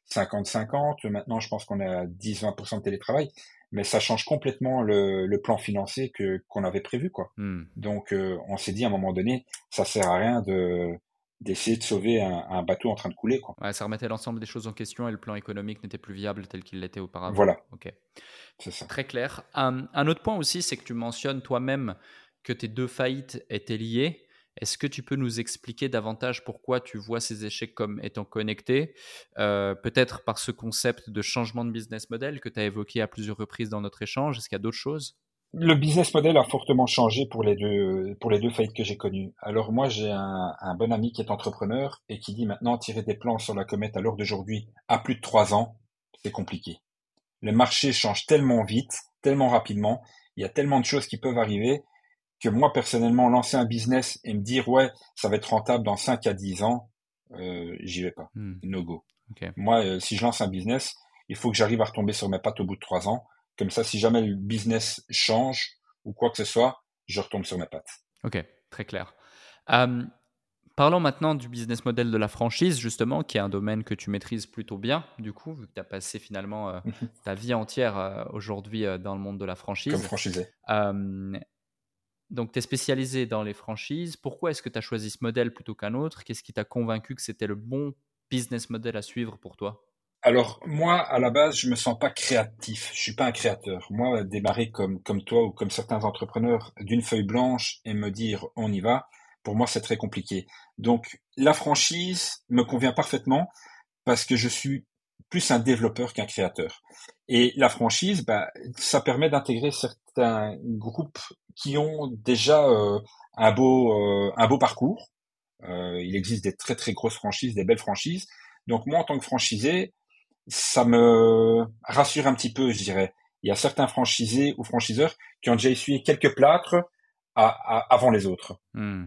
50-50. Maintenant, je pense qu'on est à 10-20% de télétravail. Mais ça change complètement le plan financier qu'on avait prévu, quoi. Hmm. Donc, on s'est dit à un moment donné, ça sert à rien d'essayer de sauver un bateau en train de couler, quoi. Ouais, ça remettait l'ensemble des choses en question et le plan économique n'était plus viable tel qu'il l'était auparavant. Voilà, Ok, c'est ça. très clair. Un autre point aussi, c'est que tu mentionnes toi-même que tes deux faillites étaient liées. Est-ce que tu peux nous expliquer davantage pourquoi tu vois ces échecs comme étant connectés? Peut-être par ce concept de changement de business model que tu as évoqué à plusieurs reprises dans notre échange. Est-ce qu'il y a d'autres choses? Le business model a fortement changé pour les deux faillites que j'ai connues. Alors moi, j'ai un bon ami qui est entrepreneur et qui dit maintenant tirer des plans sur la comète à l'heure d'aujourd'hui, à plus de 3 ans, c'est compliqué. Le marché change tellement vite, tellement rapidement, il y a tellement de choses qui peuvent arriver que moi, personnellement, lancer un business et me dire, ouais, ça va être rentable dans 5 à 10 ans, j'y vais pas. No go. Ok. Moi, si je lance un business, il faut que j'arrive à retomber sur mes pattes au bout de 3 ans. Comme ça, si jamais le business change ou quoi que ce soit, je retombe sur mes pattes. Ok, très clair. Euh, Parlons maintenant du business model de la franchise, justement, qui est un domaine que tu maîtrises plutôt bien, du coup, vu que tu as passé finalement ta vie entière aujourd'hui dans le monde de la Comme franchise. franchisé. Euh, donc, tu es spécialisé dans les franchises. Pourquoi est-ce que tu as choisi ce modèle plutôt qu'un autre? Qu'est-ce qui t'a convaincu que c'était le bon business model à suivre pour toi? Alors, moi, à la base, je me sens pas créatif. Je suis pas un créateur. Moi, démarrer comme toi ou comme certains entrepreneurs d'une feuille blanche et me dire on y va, pour moi, c'est très compliqué. Donc, la franchise me convient parfaitement parce que je suis plus un développeur qu'un créateur. Et la franchise, bah, ça permet d'intégrer certains groupes qui ont déjà un beau parcours. Il existe des très très grosses franchises, des belles franchises. Donc moi, en tant que franchisé, ça me rassure un petit peu, je dirais. Il y a certains franchisés ou franchiseurs qui ont déjà essuyé quelques plâtres avant les autres. Hmm.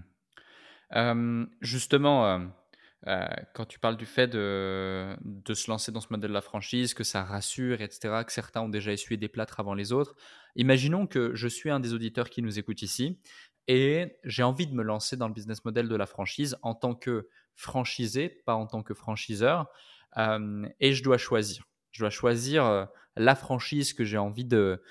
Justement, quand tu parles du fait de se lancer dans ce modèle de la franchise, que ça rassure, etc., que certains ont déjà essuyé des plâtres avant les autres, imaginons que je suis un des auditeurs qui nous écoute ici et j'ai envie de me lancer dans le business model de la franchise en tant que franchisé, pas en tant que franchiseur, et je dois choisir. Je dois choisir la franchise que j'ai envie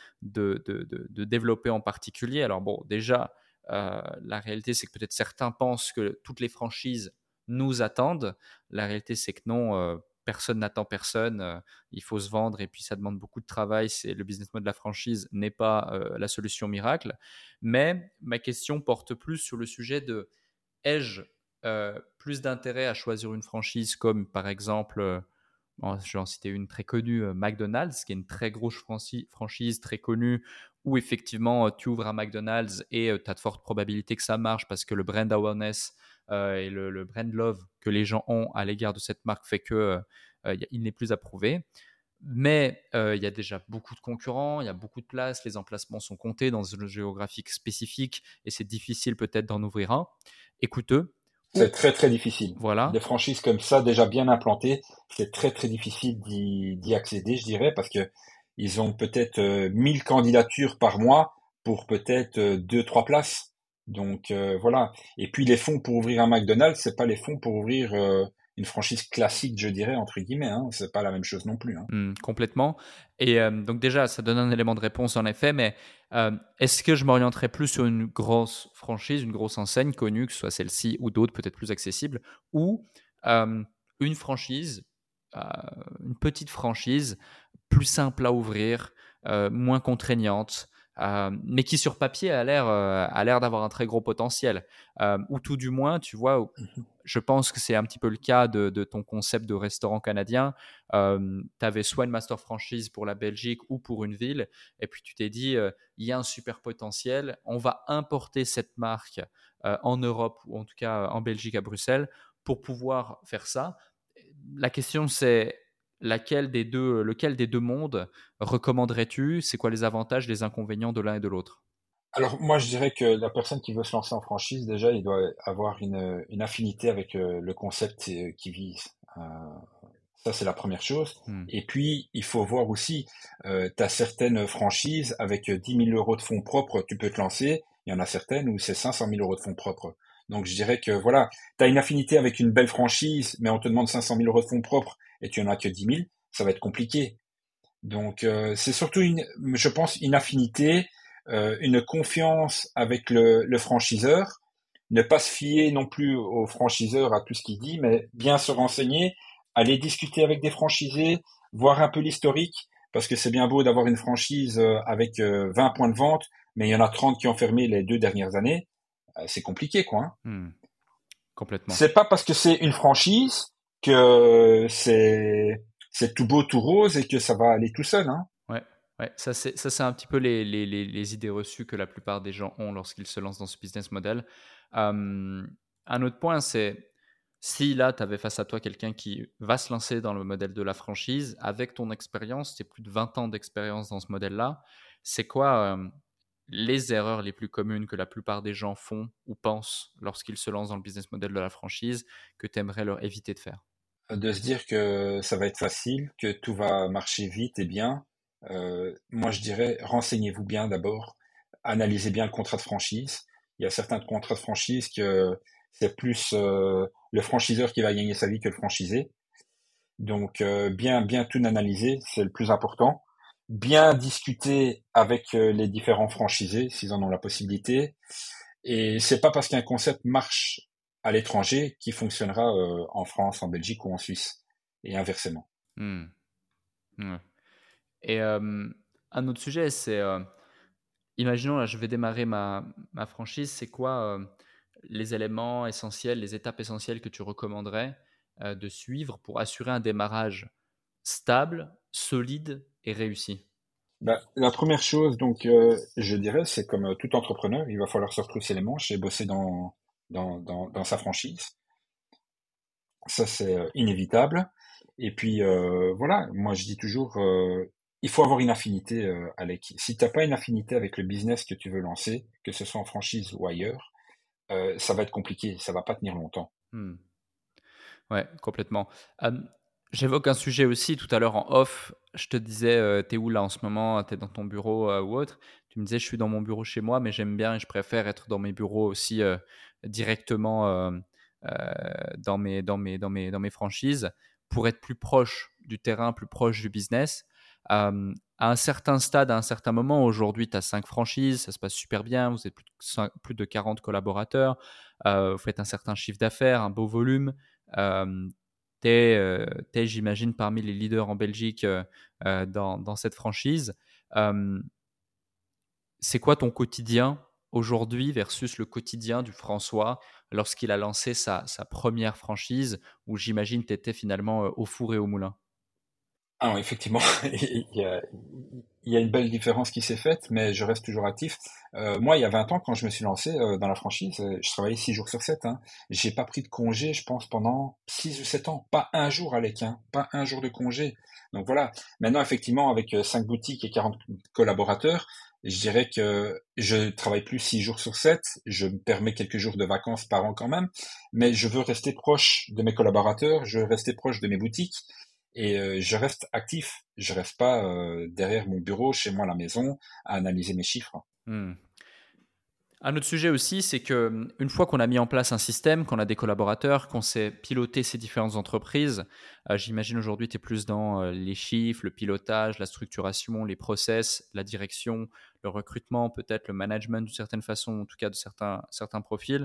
de développer en particulier. Alors bon, déjà, la réalité, c'est que peut-être certains pensent que toutes les franchises nous attendent. La réalité, c'est que non, personne n'attend personne. Il faut se vendre et puis ça demande beaucoup de travail. C'est le business model de la franchise n'est pas la solution miracle. Mais ma question porte plus sur le sujet de ai-je plus d'intérêt à choisir une franchise comme par exemple, je vais en citer une très connue, McDonald's, qui est une très grosse franchise très connue, où effectivement tu ouvres un McDonald's et tu as de fortes probabilités que ça marche parce que le brand awareness et le brand love que les gens ont à l'égard de cette marque fait que il n'est plus approuvé. Mais il y a déjà beaucoup de concurrents, il y a beaucoup de places, les emplacements sont comptés dans une zone géographique spécifique et c'est difficile peut-être d'en ouvrir un et coûteux. C'est Ou très très difficile. Des voilà. franchises comme ça, déjà bien implantées, c'est très très difficile d'y accéder, je dirais, parce que ils ont peut-être 1000 candidatures par mois pour peut-être 2, 3 places. Donc voilà. Et puis les fonds pour ouvrir un McDonald's, c'est pas les fonds pour ouvrir une franchise classique, je dirais entre guillemets. Hein. C'est pas la même chose non plus. Hein. Complètement. Et donc déjà, ça donne un élément de réponse en effet, mais est-ce que je m'orienterais plus sur une grosse franchise, une grosse enseigne connue, que ce soit celle-ci ou d'autres peut-être plus accessibles, ou euh, une franchise, euh, une petite franchise plus simple à ouvrir, moins contraignante, mais qui sur papier a l'air d'avoir un très gros potentiel. Ou tout du moins, tu vois, je pense que c'est un petit peu le cas de ton concept de restaurant canadien. Tu avais soit une master franchise pour la Belgique ou pour une ville, et puis tu t'es dit, il y a un super potentiel, on va importer cette marque en Europe, ou en tout cas en Belgique, à Bruxelles, pour pouvoir faire ça. La question, c'est lequel des deux mondes recommanderais-tu? C'est quoi les avantages, les inconvénients de l'un et de l'autre? Alors moi je dirais que la personne qui veut se lancer en franchise, déjà il doit avoir une affinité avec le concept qu'il vise. Ça c'est la première chose. Hmm. Et puis il faut voir aussi, tu as certaines franchises avec 10 000 euros de fonds propres, tu peux te lancer. Il y en a certaines où c'est 500 000 euros de fonds propres. Donc je dirais que voilà, tu as une affinité avec une belle franchise, mais on te demande 500 000 euros de fonds propres et tu en as que 10 000, ça va être compliqué. Donc c'est surtout je pense, une affinité, une confiance avec le franchiseur, ne pas se fier non plus au franchiseur à tout ce qu'il dit, mais bien se renseigner, aller discuter avec des franchisés, voir un peu l'historique, parce que c'est bien beau d'avoir une franchise avec 20 points de vente, mais il y en a 30 qui ont fermé les 2 dernières années. C'est compliqué, quoi. Hein. Complètement. C'est pas parce que c'est une franchise que c'est tout beau, tout rose et que ça va aller tout seul. Hein. Ouais, ouais. Ça, c'est un petit peu les idées reçues que la plupart des gens ont lorsqu'ils se lancent dans ce business model. Un autre point, c'est si là, tu avais face à toi quelqu'un qui va se lancer dans le modèle de la franchise, avec ton expérience, tu plus de 20 ans d'expérience dans ce modèle-là, c'est quoi les erreurs les plus communes que la plupart des gens font ou pensent lorsqu'ils se lancent dans le business model de la franchise que tu aimerais leur éviter de faire? De se dire que ça va être facile, que tout va marcher vite et bien. Moi, je dirais, renseignez-vous bien d'abord, analysez bien le contrat de franchise. Il y a certains contrats de franchise que c'est plus le franchiseur qui va gagner sa vie que le franchisé. Donc, bien tout analyser, c'est le plus important. Bien discuter avec les différents franchisés, s'ils en ont la possibilité. Et c'est pas parce qu'un concept marche à l'étranger qu'il fonctionnera en France, en Belgique ou en Suisse, et inversement. Hmm. Ouais. Et un autre sujet, c'est, imaginons là, je vais démarrer ma franchise, c'est quoi les éléments essentiels, les étapes essentielles que tu recommanderais de suivre pour assurer un démarrage stable, solide et réussi? Bah, la première chose, donc, je dirais, c'est comme tout entrepreneur, il va falloir se retrousser les manches et bosser dans sa franchise. Ça, c'est inévitable. Et puis, voilà, moi, je dis toujours, il faut avoir une affinité, Alec. Si t'as pas une affinité avec le business que tu veux lancer, que ce soit en franchise ou ailleurs, ça va être compliqué, ça va pas tenir longtemps. Hmm. Ouais, complètement. Hem, J'évoque un sujet aussi tout à l'heure en off. Je te disais, «Tu es où là en ce moment? Tu es dans ton bureau, ou autre?» Tu me disais: «Je suis dans mon bureau chez moi, mais j'aime bien et je préfère être dans mes bureaux aussi, directement, dans mes franchises pour être plus proche du terrain, plus proche du business». À un certain stade, à un certain moment, aujourd'hui, tu as 5 franchises, ça se passe super bien, vous êtes plus de 40 collaborateurs, vous faites un certain chiffre d'affaires, un beau volume. Tu es, j'imagine, parmi les leaders en Belgique dans cette franchise. Euh, c'est quoi ton quotidien aujourd'hui versus le quotidien du François lorsqu'il a lancé sa première franchise où j'imagine tu étais finalement au four et au moulin? Ah non, effectivement, il y a une belle différence qui s'est faite, mais je reste toujours actif. Moi, il y a 20 ans, quand je me suis lancé dans la franchise, je travaillais 6 jours sur 7. Hein. J'ai pas pris de congé, je pense, pendant 6 ou 7 ans. Pas un jour, Alec, hein. Pas un jour de congé. Donc voilà. Maintenant, effectivement, avec 5 boutiques et 40 collaborateurs, je dirais que je travaille plus 6 jours sur 7. Je me permets quelques jours de vacances par an quand même, mais je veux rester proche de mes collaborateurs, je veux rester proche de mes boutiques. Et je reste actif, je reste pas derrière mon bureau, chez moi à la maison, à analyser mes chiffres. Hmm. Un autre sujet aussi, c'est que une fois qu'on a mis en place un système, qu'on a des collaborateurs, qu'on sait piloter ces différentes entreprises, j'imagine aujourd'hui tu es plus dans les chiffres, le pilotage, la structuration, les process, la direction, le recrutement, peut-être le management d'une certaine façon, en tout cas de certains profils.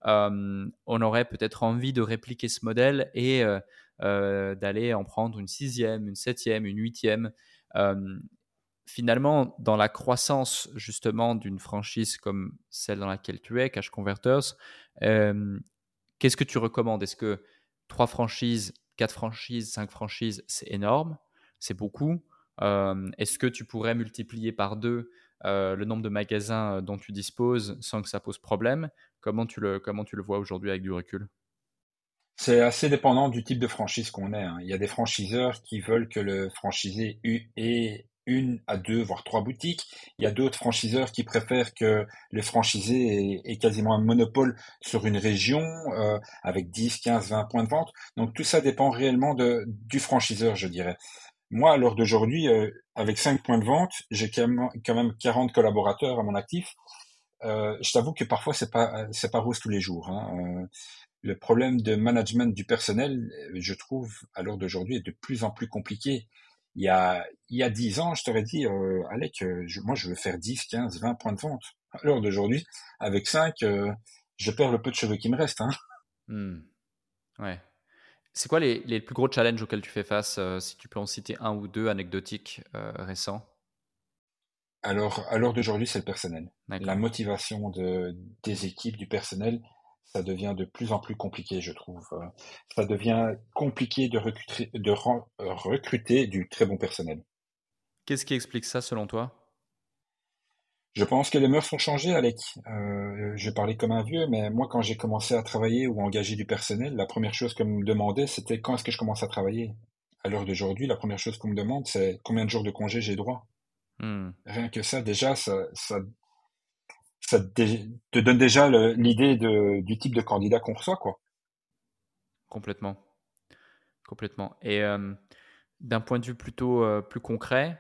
On aurait peut-être envie de répliquer ce modèle et d'aller en prendre une sixième, une septième, une huitième. Euh, Finalement, dans la croissance justement d'une franchise comme celle dans laquelle tu es, Cash Converters, euh, qu'est-ce que tu recommandes? Est-ce que 3 franchises, 4 franchises, 5 franchises, c'est énorme, c'est beaucoup? Est-ce que tu pourrais multiplier par 2 le nombre de magasins dont tu disposes sans que ça pose problème? Comment tu le vois aujourd'hui avec du recul? C'est assez dépendant du type de franchise qu'on est. Hein. Il y a des franchiseurs qui veulent que le franchisé ait une à deux, voire trois boutiques. Il y a d'autres franchiseurs qui préfèrent que le franchisé ait quasiment un monopole sur une région avec 10, 15, 20 points de vente. Donc tout ça dépend réellement du franchiseur, je dirais. Moi, à l'heure d'aujourd'hui, avec 5 points de vente, j'ai quand même 40 collaborateurs à mon actif. Je t'avoue que parfois c'est pas rose tous les jours. Hein. Le problème de management du personnel, je trouve, à l'heure d'aujourd'hui, est de plus en plus compliqué. Il y a 10 ans, je t'aurais dit, Alec, moi je veux faire 10, 15, 20 points de vente. À l'heure d'aujourd'hui, avec 5, je perds le peu de cheveux qui me restent. Hein. Hmm, ouais. C'est quoi les plus gros challenges auxquels tu fais face, si tu peux en citer un ou deux anecdotiques, récents? Alors, à l'heure d'aujourd'hui, c'est le personnel. La D'accord. motivation des équipes, du personnel, ça devient de plus en plus compliqué, je trouve. Ça devient compliqué de recruter du très bon personnel. Qu'est-ce qui explique ça selon toi? Je pense que les mœurs sont changées, Alec. Je vais parler comme un vieux, mais moi, quand j'ai commencé à travailler ou à engager du personnel, la première chose qu'on me demandait, c'était quand est-ce que je commence à travailler. À l'heure d'aujourd'hui, la première chose qu'on me demande, c'est combien de jours de congé j'ai droit. Mmh, Rien que ça, déjà, te donne déjà l'idée du type de candidat qu'on reçoit, quoi. complètement, complètement et d'un point de vue plutôt, plus concret,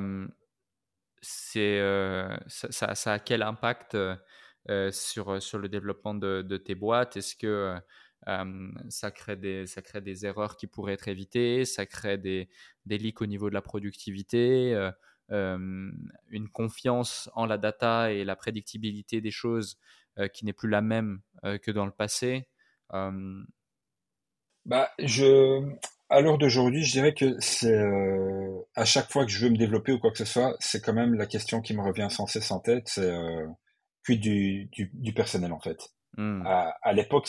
ça a quel impact, sur le développement de tes boîtes? Est-ce que, ça crée des erreurs qui pourraient être évitées? Ça crée des leaks au niveau de la productivité? Une confiance en la data et la prédictibilité des choses, qui n'est plus la même, que dans le passé? Hem, Bah, à l'heure d'aujourd'hui, je dirais que à chaque fois que je veux me développer ou quoi que ce soit, c'est quand même la question qui me revient sans cesse en tête, c'est quid du personnel, en fait. mmh. À l'époque,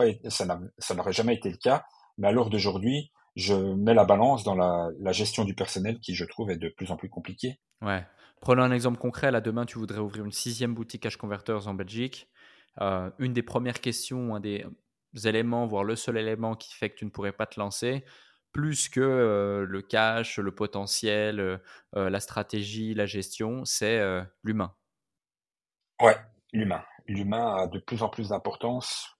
ça n'aurait jamais été le cas, mais à l'heure d'aujourd'hui, je mets la balance dans la gestion du personnel qui, je trouve, est de plus en plus compliquée. Ouais. Prenons un exemple concret. Là, demain, tu voudrais ouvrir une sixième boutique Cash Converters en Belgique. Une des premières questions, un des éléments, voire le seul élément qui fait que tu ne pourrais pas te lancer, plus que le cash, le potentiel, la stratégie, la gestion, c'est l'humain. Ouais, l'humain. L'humain a de plus en plus d'importance,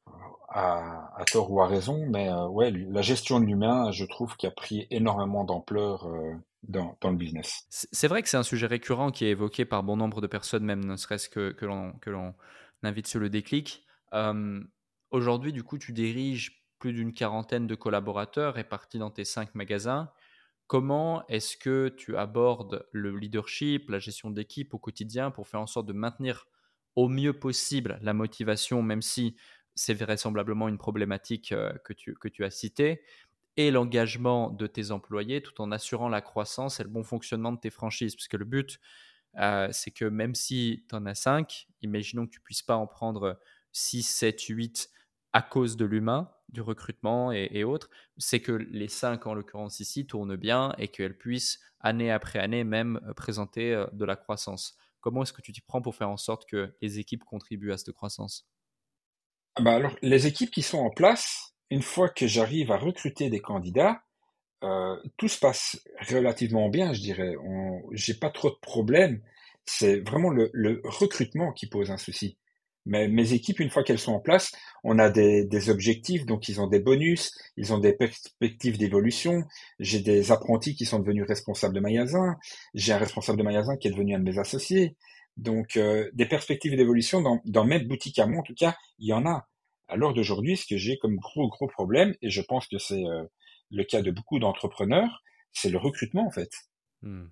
à tort ou à raison, mais ouais, la gestion de l'humain, je trouve, qui a pris énormément d'ampleur dans le business. C'est vrai que c'est un sujet récurrent qui est évoqué par bon nombre de personnes, même ne serait-ce que l'on invite sur le déclic. Euh, Aujourd'hui, du coup, tu diriges plus d'une quarantaine de collaborateurs répartis dans tes 5 magasins. Comment est-ce que tu abordes le leadership, la gestion d'équipe au quotidien pour faire en sorte de maintenir au mieux possible la motivation, même si c'est vraisemblablement une problématique que tu as citée, et l'engagement de tes employés tout en assurant la croissance et le bon fonctionnement de tes franchises? Parce que le but, c'est que même si tu en as 5, imaginons que tu puisses pas en prendre 6, 7, 8 à cause de l'humain, du recrutement et autres, c'est que les 5 en l'occurrence ici tournent bien et qu'elles puissent année après année même présenter de la croissance. Comment est-ce que tu t'y prends pour faire en sorte que les équipes contribuent à cette croissance? Ah bah alors, les équipes qui sont en place, une fois que j'arrive à recruter des candidats, tout se passe relativement bien, je dirais. J'ai pas trop de problèmes. C'est vraiment le recrutement qui pose un souci. Mais mes équipes, une fois qu'elles sont en place, on a des objectifs, donc ils ont des bonus, ils ont des perspectives d'évolution. J'ai des apprentis qui sont devenus responsables de magasin. J'ai un responsable de magasin qui est devenu un de mes associés. Donc, des perspectives d'évolution dans mes boutiques à moi, en tout cas, il y en a. À l'heure d'aujourd'hui, ce que j'ai comme gros problème, et je pense que c'est le cas de beaucoup d'entrepreneurs, c'est le recrutement en fait. Hmm.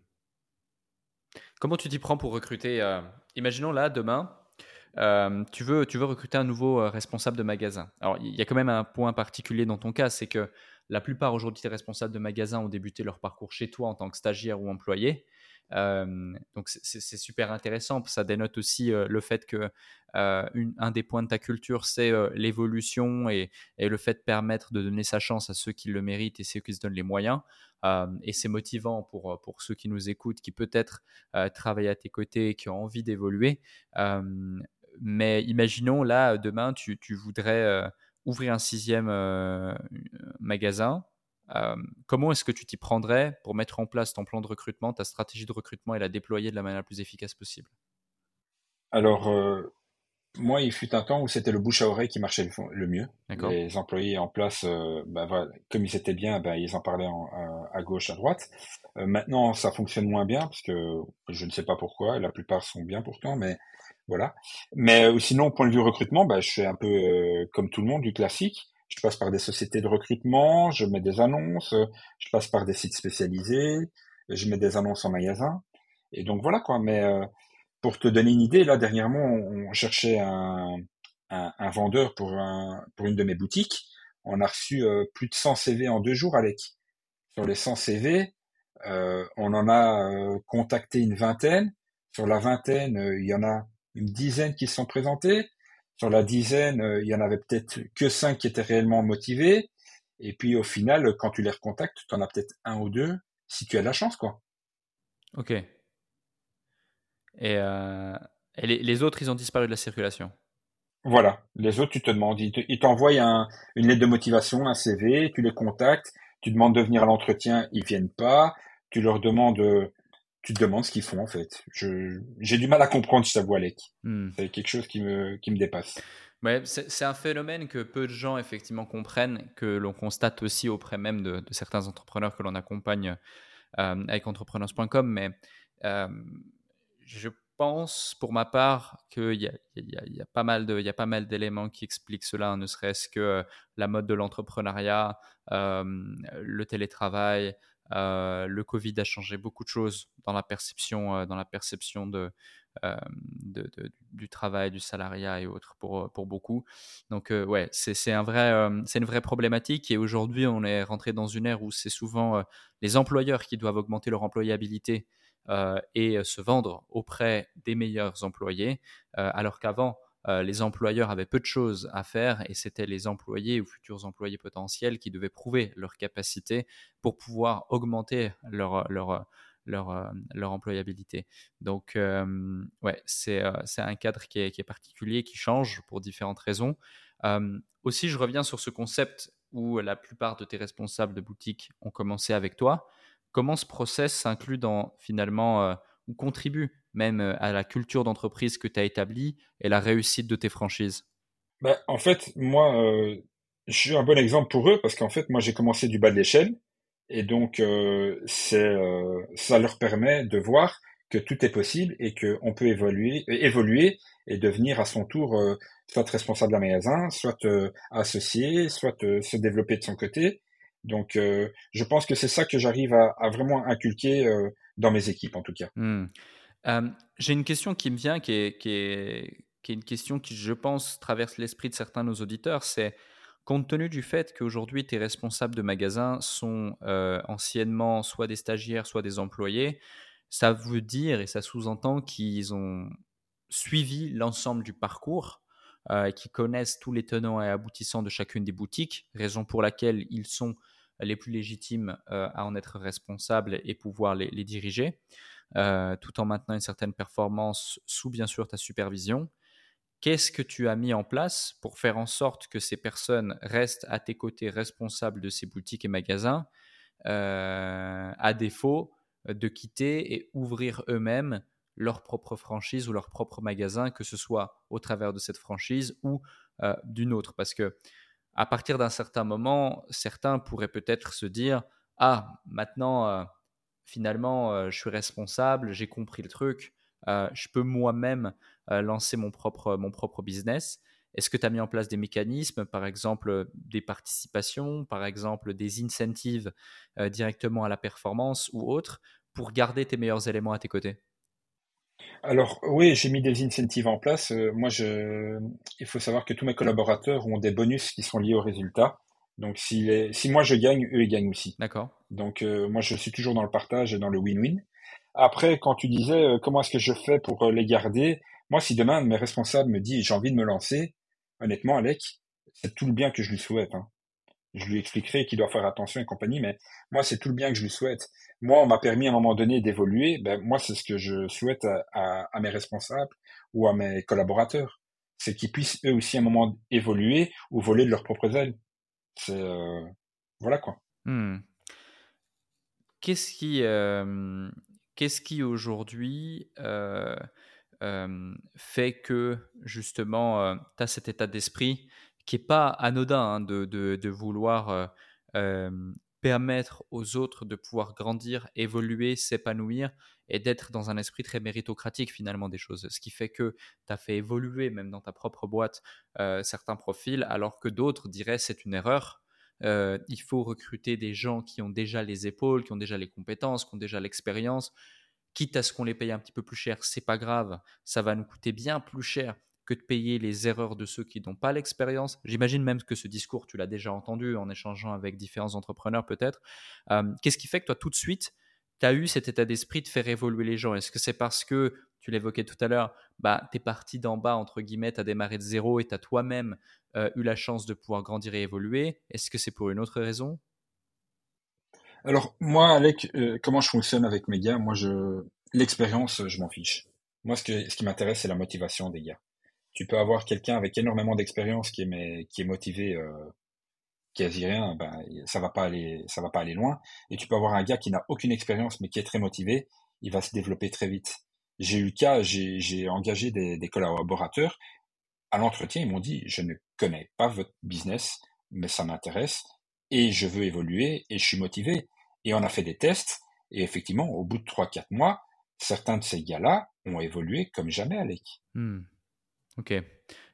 Comment tu t'y prends pour recruter imaginons là, demain, tu veux recruter un nouveau responsable de magasin. Alors, il y a quand même un point particulier dans ton cas, c'est que la plupart aujourd'hui des responsables de magasins ont débuté leur parcours chez toi en tant que stagiaire ou employé. Donc, c'est super intéressant. Ça dénote aussi le fait que un des points de ta culture, c'est l'évolution et le fait de permettre de donner sa chance à ceux qui le méritent et ceux qui se donnent les moyens. Et c'est motivant pour ceux qui nous écoutent, qui peut-être travaillent à tes côtés et qui ont envie d'évoluer. Euh, mais imaginons là, demain, tu voudrais ouvrir un sixième magasin. Comment est-ce que tu t'y prendrais pour mettre en place ton plan de recrutement, ta stratégie de recrutement et la déployer de la manière la plus efficace possible? Alors moi, il fut un temps où c'était le bouche à oreille qui marchait le mieux. D'accord. Les employés en place, bah, voilà, comme ils étaient bien, bah, ils en parlaient à gauche, à droite. Maintenant, ça fonctionne moins bien parce que je ne sais pas pourquoi. La plupart sont bien pourtant, mais voilà. Mais sinon, point de vue recrutement, bah, je fais un peu comme tout le monde, du classique. Je passe par des sociétés de recrutement, je mets des annonces, je passe par des sites spécialisés, je mets des annonces en magasin. Et donc voilà quoi. Mais pour te donner une idée, là dernièrement, on cherchait un vendeur pour une de mes boutiques. on a reçu plus de 100 CV en 2 jours, Alec. Sur les 100 CV, on en a contacté une vingtaine. Sur la vingtaine, il y en a une dizaine qui se sont présentés. Sur la dizaine, il y en avait peut-être que 5 qui étaient réellement motivés. Et puis au final, quand tu les recontactes, tu en as peut-être un ou deux, si tu as de la chance, quoi. Ok. Et les autres, ils ont disparu de la circulation. Voilà. Les autres, tu te demandes, ils t'envoient une lettre de motivation, un CV, tu les contactes, tu demandes de venir à l'entretien, ils viennent pas. Tu leur demandes, tu te demandes ce qu'ils font en fait. J'ai du mal à comprendre, je t'avoue, Alec. Hmm. C'est quelque chose qui me dépasse. Ouais, c'est un phénomène que peu de gens effectivement comprennent, que l'on constate aussi auprès même de certains entrepreneurs que l'on accompagne avec entrepreneurs.com. Mais euh, je pense pour ma part qu'il y a pas mal il y a pas mal d'éléments qui expliquent cela, hein, ne serait-ce que la mode de l'entrepreneuriat, euh, le télétravail, le Covid a changé beaucoup de choses dans la perception du travail, du salariat et autres pour beaucoup. Donc ouais, c'est une vraie problématique et aujourd'hui on est rentré dans une ère où c'est souvent les employeurs qui doivent augmenter leur employabilité et se vendre auprès des meilleurs employés, alors qu'avant, les employeurs avaient peu de choses à faire et c'était les employés ou futurs employés potentiels qui devaient prouver leur capacité pour pouvoir augmenter leur employabilité. Donc, ouais, c'est un cadre qui est particulier, qui change pour différentes raisons. Aussi, je reviens sur ce concept où la plupart de tes responsables de boutique ont commencé avec toi. Comment ce process s'inclut dans finalement ou contribue même à la culture d'entreprise que tu as établie et la réussite de tes franchises? Bah, en fait, moi, je suis un bon exemple pour eux parce qu'en fait, moi, j'ai commencé du bas de l'échelle et donc ça leur permet de voir que tout est possible et qu'on peut évoluer et devenir à son tour soit responsable d'un magasin, soit associé, soit se développer de son côté. Donc, je pense que c'est ça que j'arrive à vraiment inculquer dans mes équipes, en tout cas. Hmm. J'ai une question qui me vient, qui est une question qui, je pense, traverse l'esprit de certains de nos auditeurs. C'est, compte tenu du fait qu'aujourd'hui, tes responsables de magasins sont anciennement soit des stagiaires, soit des employés, ça veut dire et ça sous-entend qu'ils ont suivi l'ensemble du parcours, et qu'ils connaissent tous les tenants et aboutissants de chacune des boutiques, raison pour laquelle ils sont les plus légitimes à en être responsables et pouvoir les diriger tout en maintenant une certaine performance sous bien sûr ta supervision. Qu'est-ce que tu as mis en place pour faire en sorte que ces personnes restent à tes côtés responsables de ces boutiques et magasins, à défaut de quitter et ouvrir eux-mêmes leur propre franchise ou leur propre magasin, que ce soit au travers de cette franchise ou d'une autre? Parce que à partir d'un certain moment, certains pourraient peut-être se dire, ah, maintenant, finalement, je suis responsable, j'ai compris le truc, je peux moi-même lancer mon propre business. Est-ce que tu as mis en place des mécanismes, par exemple des participations, par exemple des incentives directement à la performance ou autres, pour garder tes meilleurs éléments à tes côtés? Alors oui, j'ai mis des incentives en place. Il faut savoir que tous mes collaborateurs ont des bonus qui sont liés aux résultats. Donc si moi je gagne, eux ils gagnent aussi. D'accord. Donc moi je suis toujours dans le partage et dans le win-win. Après, quand tu disais comment est-ce que je fais pour les garder, moi si demain mes responsables me disent j'ai envie de me lancer, honnêtement Alec, c'est tout le bien que je lui souhaite, hein. Je lui expliquerai qu'il doit faire attention et compagnie, mais moi, c'est tout le bien que je lui souhaite. Moi, on m'a permis à un moment donné d'évoluer. Ben, moi, c'est ce que je souhaite à mes responsables ou à mes collaborateurs. C'est qu'ils puissent eux aussi à un moment évoluer ou voler de leurs propres ailes. C'est, voilà quoi. Hmm. Qu'est-ce qui, qu'est-ce qui aujourd'hui fait que justement tu as cet état d'esprit qui n'est pas anodin, hein, de vouloir permettre aux autres de pouvoir grandir, évoluer, s'épanouir et d'être dans un esprit très méritocratique finalement des choses. Ce qui fait que tu as fait évoluer même dans ta propre boîte certains profils alors que d'autres diraient c'est une erreur. Il faut recruter des gens qui ont déjà les épaules, qui ont déjà les compétences, qui ont déjà l'expérience, quitte à ce qu'on les paye un petit peu plus cher, c'est pas grave, ça va nous coûter bien plus cher que de payer les erreurs de ceux qui n'ont pas l'expérience. J'imagine même que ce discours, tu l'as déjà entendu en échangeant avec différents entrepreneurs peut-être. Qu'est-ce qui fait que toi, tout de suite, tu as eu cet état d'esprit de faire évoluer les gens? Est-ce que c'est parce que, tu l'évoquais tout à l'heure, bah, tu es parti d'en bas, entre guillemets, tu as démarré de zéro et tu as toi-même eu la chance de pouvoir grandir et évoluer? Est-ce que c'est pour une autre raison? Alors moi, Alec, comment je fonctionne avec mes gars? L'expérience, je m'en fiche. Moi, ce qui m'intéresse, c'est la motivation des gars. Tu peux avoir quelqu'un avec énormément d'expérience qui est motivé, quasi rien, ben, ça va pas aller loin. Et tu peux avoir un gars qui n'a aucune expérience, mais qui est très motivé, il va se développer très vite. J'ai eu le cas, j'ai engagé des collaborateurs. À l'entretien, ils m'ont dit, je ne connais pas votre business, mais ça m'intéresse et je veux évoluer et je suis motivé. Et on a fait des tests et effectivement, au bout de 3, 4 mois, certains de ces gars-là ont évolué comme jamais, Alec. Hmm, ok. Et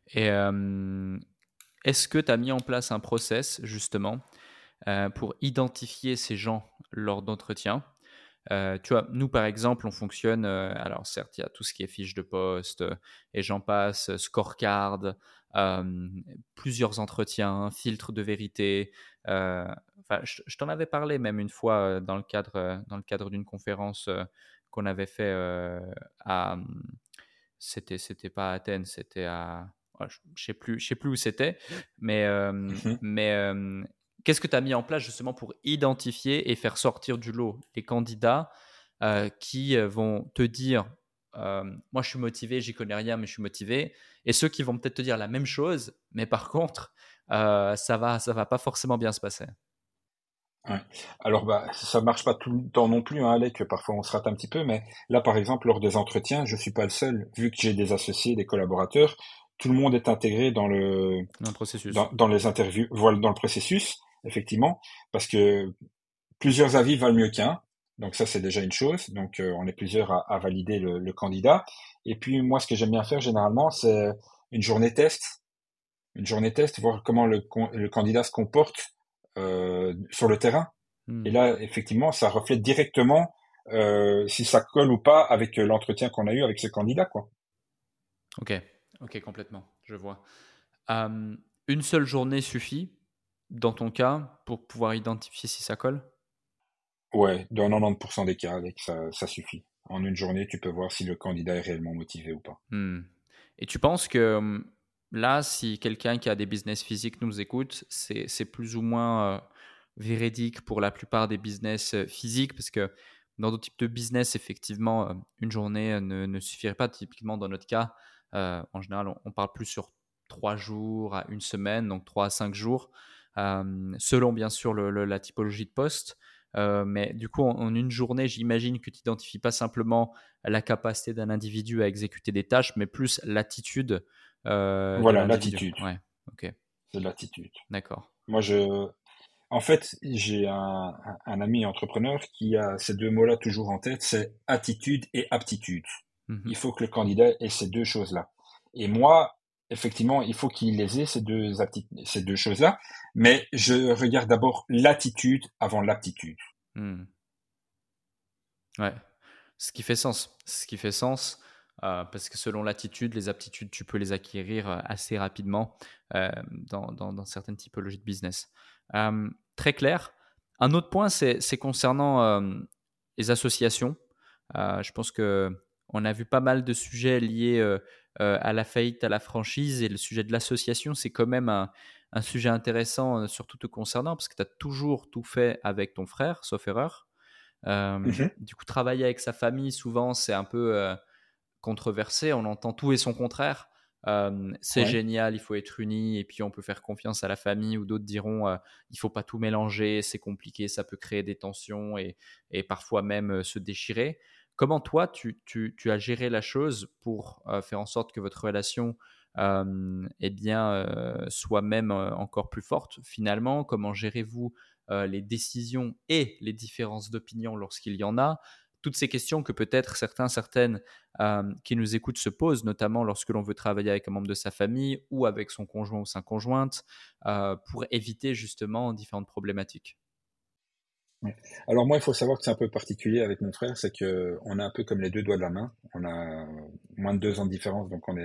est-ce que tu as mis en place un process justement pour identifier ces gens lors d'entretien? Tu vois, nous par exemple, on fonctionne, alors certes, il y a tout ce qui est fiche de poste et j'en passe, scorecard, euh, plusieurs entretiens, filtres de vérité. Enfin, je t'en avais parlé même une fois dans le cadre d'une conférence qu'on avait fait à. C'était pas à Athènes, c'était à. Ouais, je sais plus où c'était, Mhm. qu'est-ce que tu as mis en place justement pour identifier et faire sortir du lot les candidats qui vont te dire moi je suis motivé, j'y connais rien, mais je suis motivé, et ceux qui vont peut-être te dire la même chose, mais par contre ça va pas forcément bien se passer. Ouais. Alors bah ça marche pas tout le temps non plus, hein, Alec. Parfois on se rate un petit peu, mais là par exemple lors des entretiens, je suis pas le seul. Vu que j'ai des associés, des collaborateurs, tout le monde est intégré Dans le processus. dans les interviews, voilà, dans le processus, effectivement, parce que plusieurs avis valent mieux qu'un. Donc ça c'est déjà une chose. Donc on est plusieurs à valider le candidat. Et puis moi ce que j'aime bien faire généralement, c'est une journée test, une journée test, voir comment le candidat se comporte sur le terrain. Et Hmm. là, effectivement, ça reflète directement si ça colle ou pas avec l'entretien qu'on a eu avec ce candidat, quoi. Ok, ok, complètement, je vois. Une seule journée suffit dans ton cas pour pouvoir identifier si ça colle? Ouais, dans 90% des cas, avec ça suffit. En une journée, tu peux voir si le candidat est réellement motivé ou pas. Hmm. Et tu penses que là, si quelqu'un qui a des business physiques nous écoute, c'est plus ou moins véridique pour la plupart des business physiques, parce que dans d'autres types de business, effectivement, une journée ne suffirait pas. Typiquement, dans notre cas, en général, on parle plus sur 3 jours à une semaine, donc 3 à 5 jours, selon bien sûr la typologie de poste. Mais du coup, en une journée, j'imagine que tu n'identifies pas simplement la capacité d'un individu à exécuter des tâches, mais plus l'attitude de Voilà, l'individu. l'attitude. Ouais, ok, C'est l'attitude. d'accord. Moi, en fait, j'ai un ami entrepreneur qui a ces deux mots-là toujours en tête, c'est attitude et aptitude. Mhm. Il faut que le candidat ait ces deux choses-là. Et moi, effectivement, il faut qu'il les ait, ces deux choses-là, mais je regarde d'abord l'attitude avant l'aptitude. Hmm. Ouais, ce qui fait sens. Ce qui fait sens, parce que selon l'attitude, les aptitudes, tu peux les acquérir assez rapidement dans certaines typologies de business. Très clair. Un autre point, c'est concernant les associations. Je pense que on a vu pas mal de sujets liés à la faillite, à la franchise, et le sujet de l'association, c'est quand même un sujet intéressant, surtout te concernant, parce que tu as toujours tout fait avec ton frère, sauf erreur. Mhm. Du coup, travailler avec sa famille, souvent, c'est un peu controversé. On entend tout et son contraire. C'est Ouais. génial, il faut être uni, et puis on peut faire confiance à la famille, ou d'autres diront il faut pas tout mélanger, c'est compliqué, ça peut créer des tensions et parfois même se déchirer. Comment toi, tu as géré la chose pour faire en sorte que votre relation eh bien, soit même encore plus forte finalement? Comment gérez-vous les décisions et les différences d'opinion lorsqu'il y en a? Toutes ces questions que peut-être certaines qui nous écoutent se posent, notamment lorsque l'on veut travailler avec un membre de sa famille ou avec son conjoint ou sa conjointe, pour éviter justement différentes problématiques. Ouais. Alors moi, il faut savoir que c'est un peu particulier avec mon frère, c'est que on est un peu comme les deux doigts de la main. On a moins de 2 ans de différence, donc on est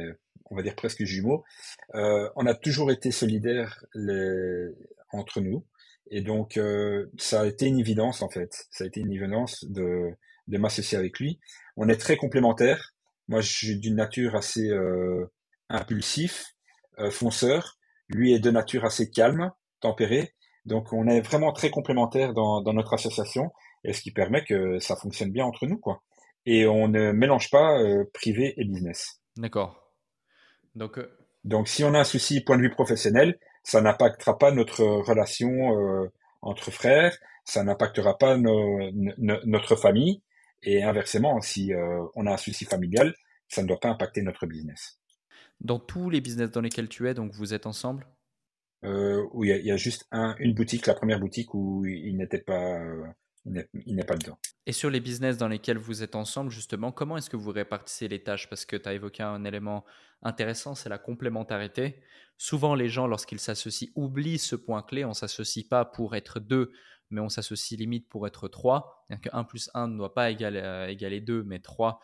on va dire presque jumeaux, on a toujours été solidaires entre nous. Et donc, ça a été une évidence, en fait. Ça a été une évidence de m'associer avec lui. On est très complémentaires. Moi, je suis d'une nature assez impulsif, fonceur. Lui est de nature assez calme, tempéré. Donc, on est vraiment très complémentaires dans notre association, et ce qui permet que ça fonctionne bien entre nous, quoi. Et on ne mélange pas privé et business. D'accord. Donc, Donc, si on a un souci point de vue professionnel, ça n'impactera pas notre relation entre frères, ça n'impactera pas notre famille, et inversement, si on a un souci familial, ça ne doit pas impacter notre business. dans tous les business dans lesquels tu es, donc vous êtes ensemble? Où il y a juste une boutique, la première boutique où il n'était pas, il n'est pas dedans. Et sur les business dans lesquels vous êtes ensemble, justement, comment est-ce que vous répartissez les tâches? Parce que tu as évoqué un élément intéressant, c'est la complémentarité. Souvent, les gens, lorsqu'ils s'associent, oublient ce point clé. On ne s'associe pas pour être deux, mais on s'associe limite pour être trois. C'est-à-dire que 1 plus 1 ne doit pas égaler 2, mais 3,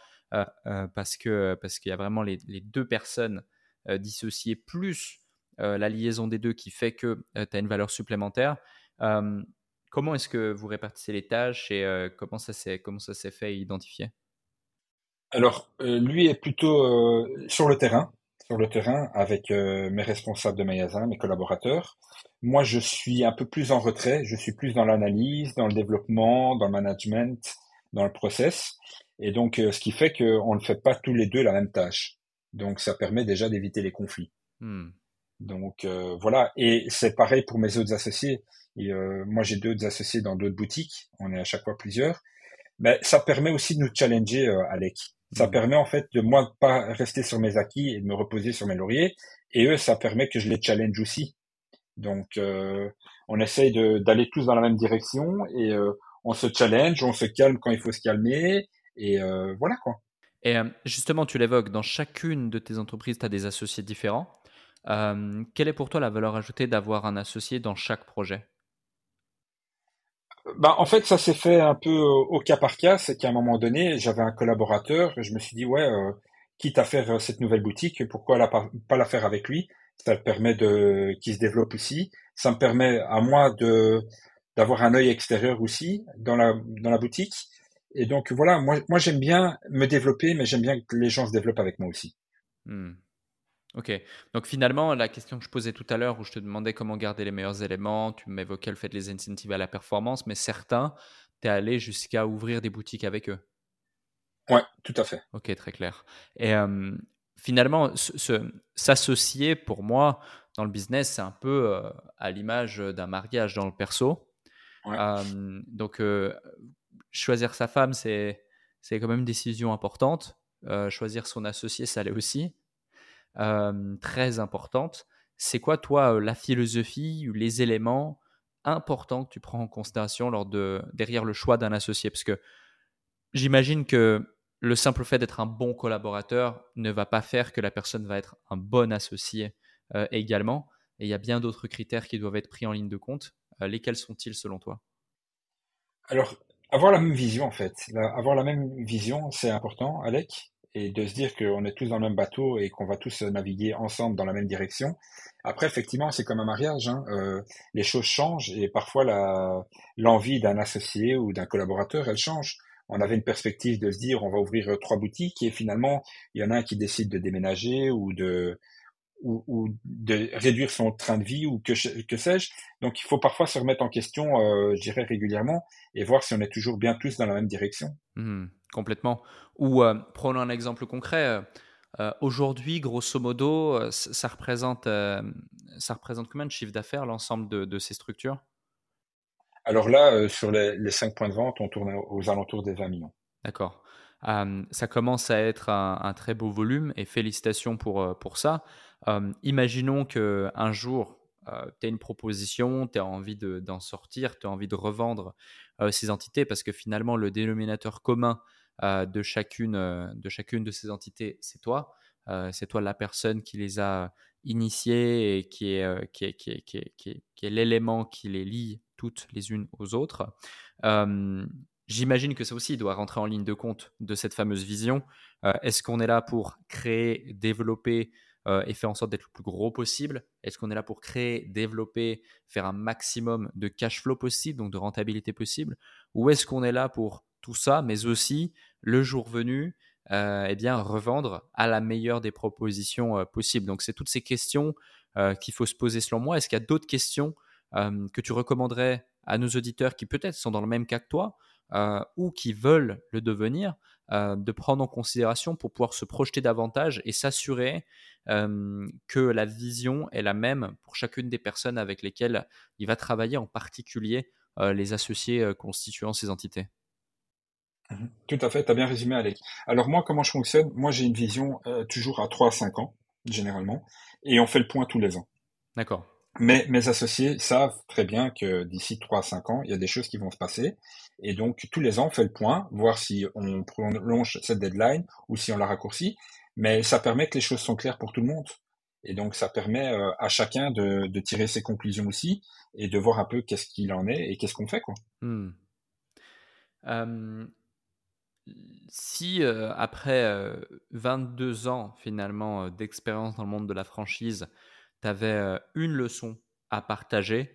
parce qu'il y a vraiment les deux personnes dissociées, plus la liaison des deux qui fait que tu as une valeur supplémentaire. Euh, Comment est-ce que vous répartissez les tâches et comment ça s'est fait et identifié? Alors, lui est plutôt sur le terrain avec mes responsables de magasin, mes collaborateurs. Moi, je suis un peu plus en retrait, je suis plus dans l'analyse, dans le développement, dans le management, dans le process. Et donc, ce qui fait qu'on ne fait pas tous les deux la même tâche. Donc, ça permet déjà d'éviter les conflits. Hmm. Donc, voilà. Et c'est pareil pour mes autres associés. Et, moi, j'ai d'autres associés dans d'autres boutiques. On est à chaque fois plusieurs. Ben, ça permet aussi de nous challenger, Alec. Ça Hmm. permet en fait de moi pas rester sur mes acquis et de me reposer sur mes lauriers. Et eux, ça permet que je les challenge aussi. Donc, on essaye d'aller tous dans la même direction et on se challenge, on se calme quand il faut se calmer. Et voilà quoi. Et justement, tu l'évoques, dans chacune de tes entreprises, tu as des associés différents. Quelle est pour toi la valeur ajoutée d'avoir un associé dans chaque projet? Bah, en fait, ça s'est fait un peu au cas par cas. C'est qu'à un moment donné, j'avais un collaborateur. Je me suis dit, ouais, quitte à faire cette nouvelle boutique, pourquoi pas la faire avec lui? Ça me permet qu'il se développe aussi. Ça me permet à moi d'avoir un œil extérieur aussi dans la boutique. Et donc voilà, moi j'aime bien me développer, mais j'aime bien que les gens se développent avec moi aussi. Hmm. Ok. Donc finalement, la question que je posais tout à l'heure, où je te demandais comment garder les meilleurs éléments, tu m'évoquais le fait de les incentiver à la performance, mais certains, tu es allé jusqu'à ouvrir des boutiques avec eux. Ouais, tout à fait. Ok, très clair. Et finalement, s'associer, pour moi, dans le business, c'est un peu à l'image d'un mariage dans le perso. Ouais. Donc, choisir sa femme, c'est quand même une décision importante. Choisir son associé, ça l'est aussi. Très importante. C'est quoi, toi, la philosophie ou les éléments importants que tu prends en considération derrière le choix d'un associé? Parce que j'imagine que le simple fait d'être un bon collaborateur ne va pas faire que la personne va être un bon associé également. Et il y a bien d'autres critères qui doivent être pris en ligne de compte. Lesquels sont-ils selon toi? Alors, avoir la même vision, en fait. Avoir la même vision, c'est important, Alec, et de se dire qu'on est tous dans le même bateau et qu'on va tous naviguer ensemble dans la même direction. Après, effectivement, c'est comme un mariage, hein, les choses changent et parfois l'envie d'un associé ou d'un collaborateur, elle change. On avait une perspective de se dire on va ouvrir 3 boutiques et finalement, il y en a un qui décide de déménager ou de réduire son train de vie ou que sais-je. Donc il faut parfois se remettre en question, je dirais régulièrement, et voir si on est toujours bien tous dans la même direction. Complètement. Ou prenons un exemple concret. Aujourd'hui, grosso modo, ça représente combien de chiffre d'affaires l'ensemble de ces structures? Alors là, sur les 5 points de vente, on tourne aux alentours des 20 millions. D'accord. Ça commence à être un très beau volume et félicitations pour ça. Imaginons qu'un jour, tu as une proposition, tu as envie d'en sortir, tu as envie de revendre ces entités parce que finalement, le dénominateur commun de chacune de ces entités, c'est toi. C'est toi la personne qui les a initiées et qui est l'élément qui les lie toutes les unes aux autres. Euh, J'imagine que ça aussi doit rentrer en ligne de compte de cette fameuse vision. Est-ce qu'on est là pour créer, développer et faire en sorte d'être le plus gros possible? Est-ce qu'on est là pour créer, développer, faire un maximum de cash flow possible, donc de rentabilité possible? Ou est-ce qu'on est là pour tout ça, mais aussi, le jour venu, eh bien, revendre à la meilleure des propositions possibles? Donc, c'est toutes ces questions qu'il faut se poser selon moi. Est-ce qu'il y a d'autres questions que tu recommanderais à nos auditeurs qui peut-être sont dans le même cas que toi ou qui veulent le devenir, de prendre en considération pour pouvoir se projeter davantage et s'assurer que la vision est la même pour chacune des personnes avec lesquelles il va travailler, en particulier les associés constituant ces entités? Mhm. Tout à fait, tu as bien résumé, Alec. Alors moi, comment je fonctionne? Moi, j'ai une vision toujours à 3 à 5 ans, généralement, et on fait le point tous les ans. D'accord. Mais mes associés savent très bien que d'ici 3 à 5 ans, il y a des choses qui vont se passer. Et donc, tous les ans, on fait le point, voir si on prolonge cette deadline ou si on la raccourcit. Mais ça permet que les choses sont claires pour tout le monde. Et donc, ça permet à chacun de tirer ses conclusions aussi et de voir un peu qu'est-ce qu'il en est et qu'est-ce qu'on fait, quoi. Hmm. Euh, Si après 22 ans finalement d'expérience dans le monde de la franchise, tu avais une leçon à partager,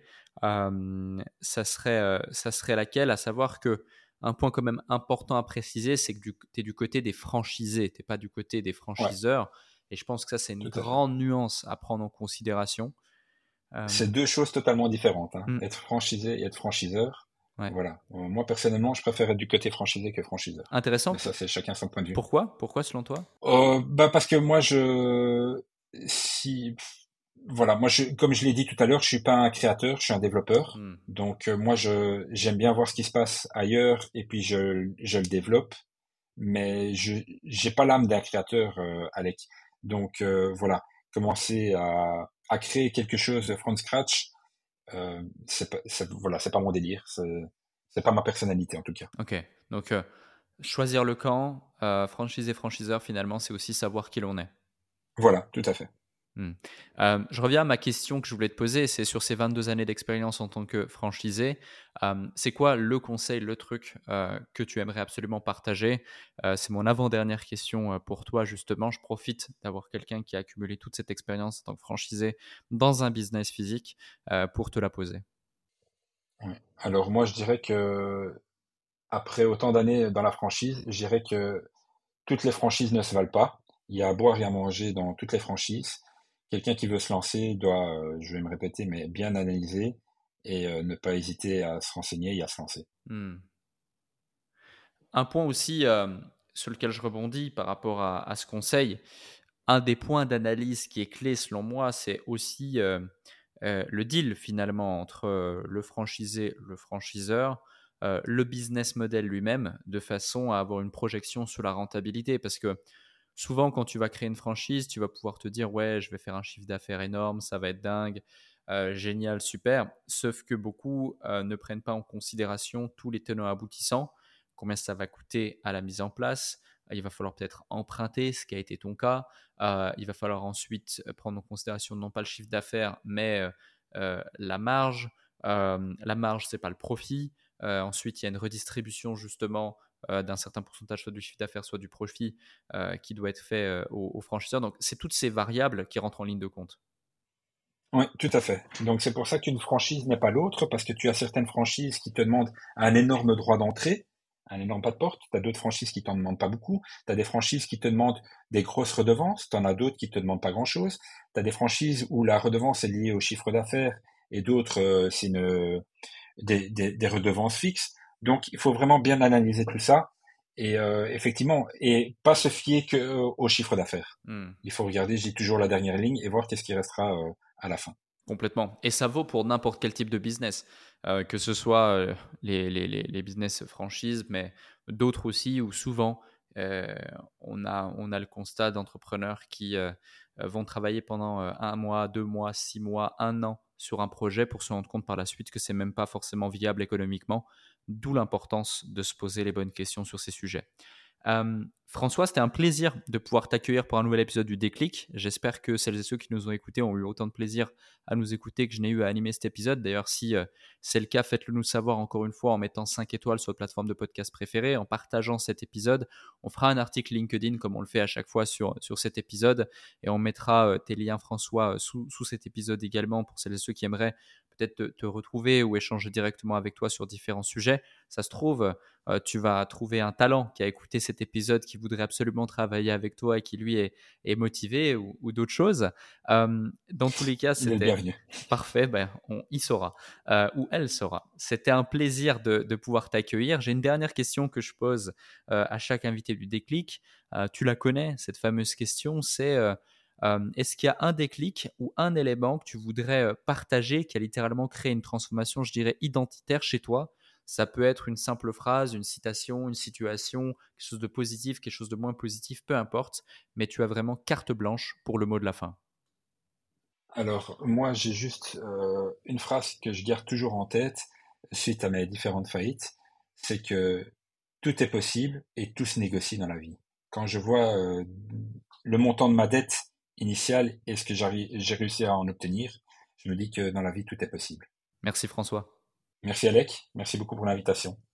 ça serait laquelle? À savoir que un point quand même important à préciser, c'est que tu es du côté des franchisés, tu n'es pas du côté des Ouais, franchiseurs. Et je pense que ça, c'est une tout à fait. grande nuance à prendre en considération. Euh, C'est deux choses totalement différentes, hein. hmm, Être franchisé et être franchiseur. ouais. Voilà. Moi, personnellement, je préfère être du côté franchisé que franchiseur. Intéressant. Mais ça, c'est chacun son point de vue. Pourquoi? Pourquoi selon toi? Bah parce que moi si voilà, comme je l'ai dit tout à l'heure, je suis pas un créateur, je suis un développeur. Hmm, Donc moi j'aime bien voir ce qui se passe ailleurs et puis je le développe, mais je j'ai pas l'âme d'un créateur, Alec. Donc voilà, commencer à créer quelque chose de from scratch, voilà, c'est pas mon délire, c'est pas ma personnalité en tout cas. ok. Donc choisir le camp, franchise et franchiseur, finalement, c'est aussi savoir qui l'on est. Voilà, tout à fait. Hmm. Je reviens à ma question que je voulais te poser, c'est sur ces 22 années d'expérience en tant que franchisé, c'est quoi le conseil, le truc que tu aimerais absolument partager? C'est mon avant-dernière question pour toi, justement. Je profite d'avoir quelqu'un qui a accumulé toute cette expérience en tant que franchisé dans un business physique pour te la poser. Ouais. Alors moi je dirais que après autant d'années dans la franchise, je dirais que toutes les franchises ne se valent pas. Il y a à boire et à manger dans toutes les franchises. Quelqu'un qui veut se lancer doit, je vais me répéter, mais bien analyser et ne pas hésiter à se renseigner et à se lancer. Hmm. Un point aussi sur lequel je rebondis par rapport à ce conseil, un des points d'analyse qui est clé selon moi, c'est aussi le deal finalement entre le franchisé, le franchiseur, le business model lui-même, de façon à avoir une projection sur la rentabilité. Parce que souvent, quand tu vas créer une franchise, tu vas pouvoir te dire, ouais, je vais faire un chiffre d'affaires énorme, ça va être dingue, génial, super. Sauf que beaucoup ne prennent pas en considération tous les tenants aboutissants, combien ça va coûter à la mise en place. Il va falloir peut-être emprunter, ce qui a été ton cas. Il va falloir ensuite prendre en considération non pas le chiffre d'affaires, mais la marge. La marge, c'est pas le profit. Ensuite, il y a une redistribution justement d'un certain pourcentage, soit du chiffre d'affaires, soit du profit, qui doit être fait aux franchiseurs. Donc, c'est toutes ces variables qui rentrent en ligne de compte. Oui, tout à fait. Donc c'est pour ça qu'une franchise n'est pas l'autre, parce que tu as certaines franchises qui te demandent un énorme droit d'entrée, un énorme pas de porte. Tu as d'autres franchises qui t'en demandent pas beaucoup. Tu as des franchises qui te demandent des grosses redevances. Tu en as d'autres qui te demandent pas grand-chose. Tu as des franchises où la redevance est liée au chiffre d'affaires et d'autres, c'est des redevances fixes. Donc il faut vraiment bien analyser tout ça et effectivement, et pas se fier que au chiffre d'affaires. Hmm. Il faut regarder, j'ai toujours la dernière ligne et voir qu'est-ce qui restera à la fin. Complètement. Et ça vaut pour n'importe quel type de business, que ce soit les business franchises, mais d'autres aussi, où souvent euh, on a le constat d'entrepreneurs qui vont travailler pendant un mois, 2 mois, 6 mois, un an sur un projet pour se rendre compte par la suite que c'est même pas forcément viable économiquement, d'où l'importance de se poser les bonnes questions sur ces sujets. François, c'était un plaisir de pouvoir t'accueillir pour un nouvel épisode du Déclic. J'espère que celles et ceux qui nous ont écoutés ont eu autant de plaisir à nous écouter que je n'ai eu à animer cet épisode. D'ailleurs, si c'est le cas, faites-le nous savoir encore une fois en mettant 5 étoiles sur votre plateforme de podcast préférée, en partageant cet épisode. On fera un article LinkedIn comme on le fait à chaque fois sur cet épisode et on mettra tes liens, François, sous cet épisode également pour celles et ceux qui aimeraient peut-être te retrouver ou échanger directement avec toi sur différents sujets. Ça se trouve, tu vas trouver un talent qui a écouté cet épisode, qui voudrait absolument travailler avec toi et qui lui est motivé ou d'autres choses. Dans tous les cas, Il est le c'était bienvenu. parfait, ben, on y saura, ou elle saura. C'était un plaisir de pouvoir t'accueillir. J'ai une dernière question que je pose à chaque invité du Déclic. Tu la connais, cette fameuse question, c'est est-ce qu'il y a un déclic ou un élément que tu voudrais partager qui a littéralement créé une transformation, je dirais, identitaire chez toi? Ça peut être une simple phrase, une citation, une situation, quelque chose de positif, quelque chose de moins positif, peu importe, mais tu as vraiment carte blanche pour le mot de la fin. Alors, moi, j'ai juste une phrase que je garde toujours en tête suite à mes différentes faillites, c'est que tout est possible et tout se négocie dans la vie. Quand je vois le montant de ma dette initiale et ce que j'ai réussi à en obtenir, je me dis que dans la vie, tout est possible. Merci François. Merci Alec, merci beaucoup pour l'invitation.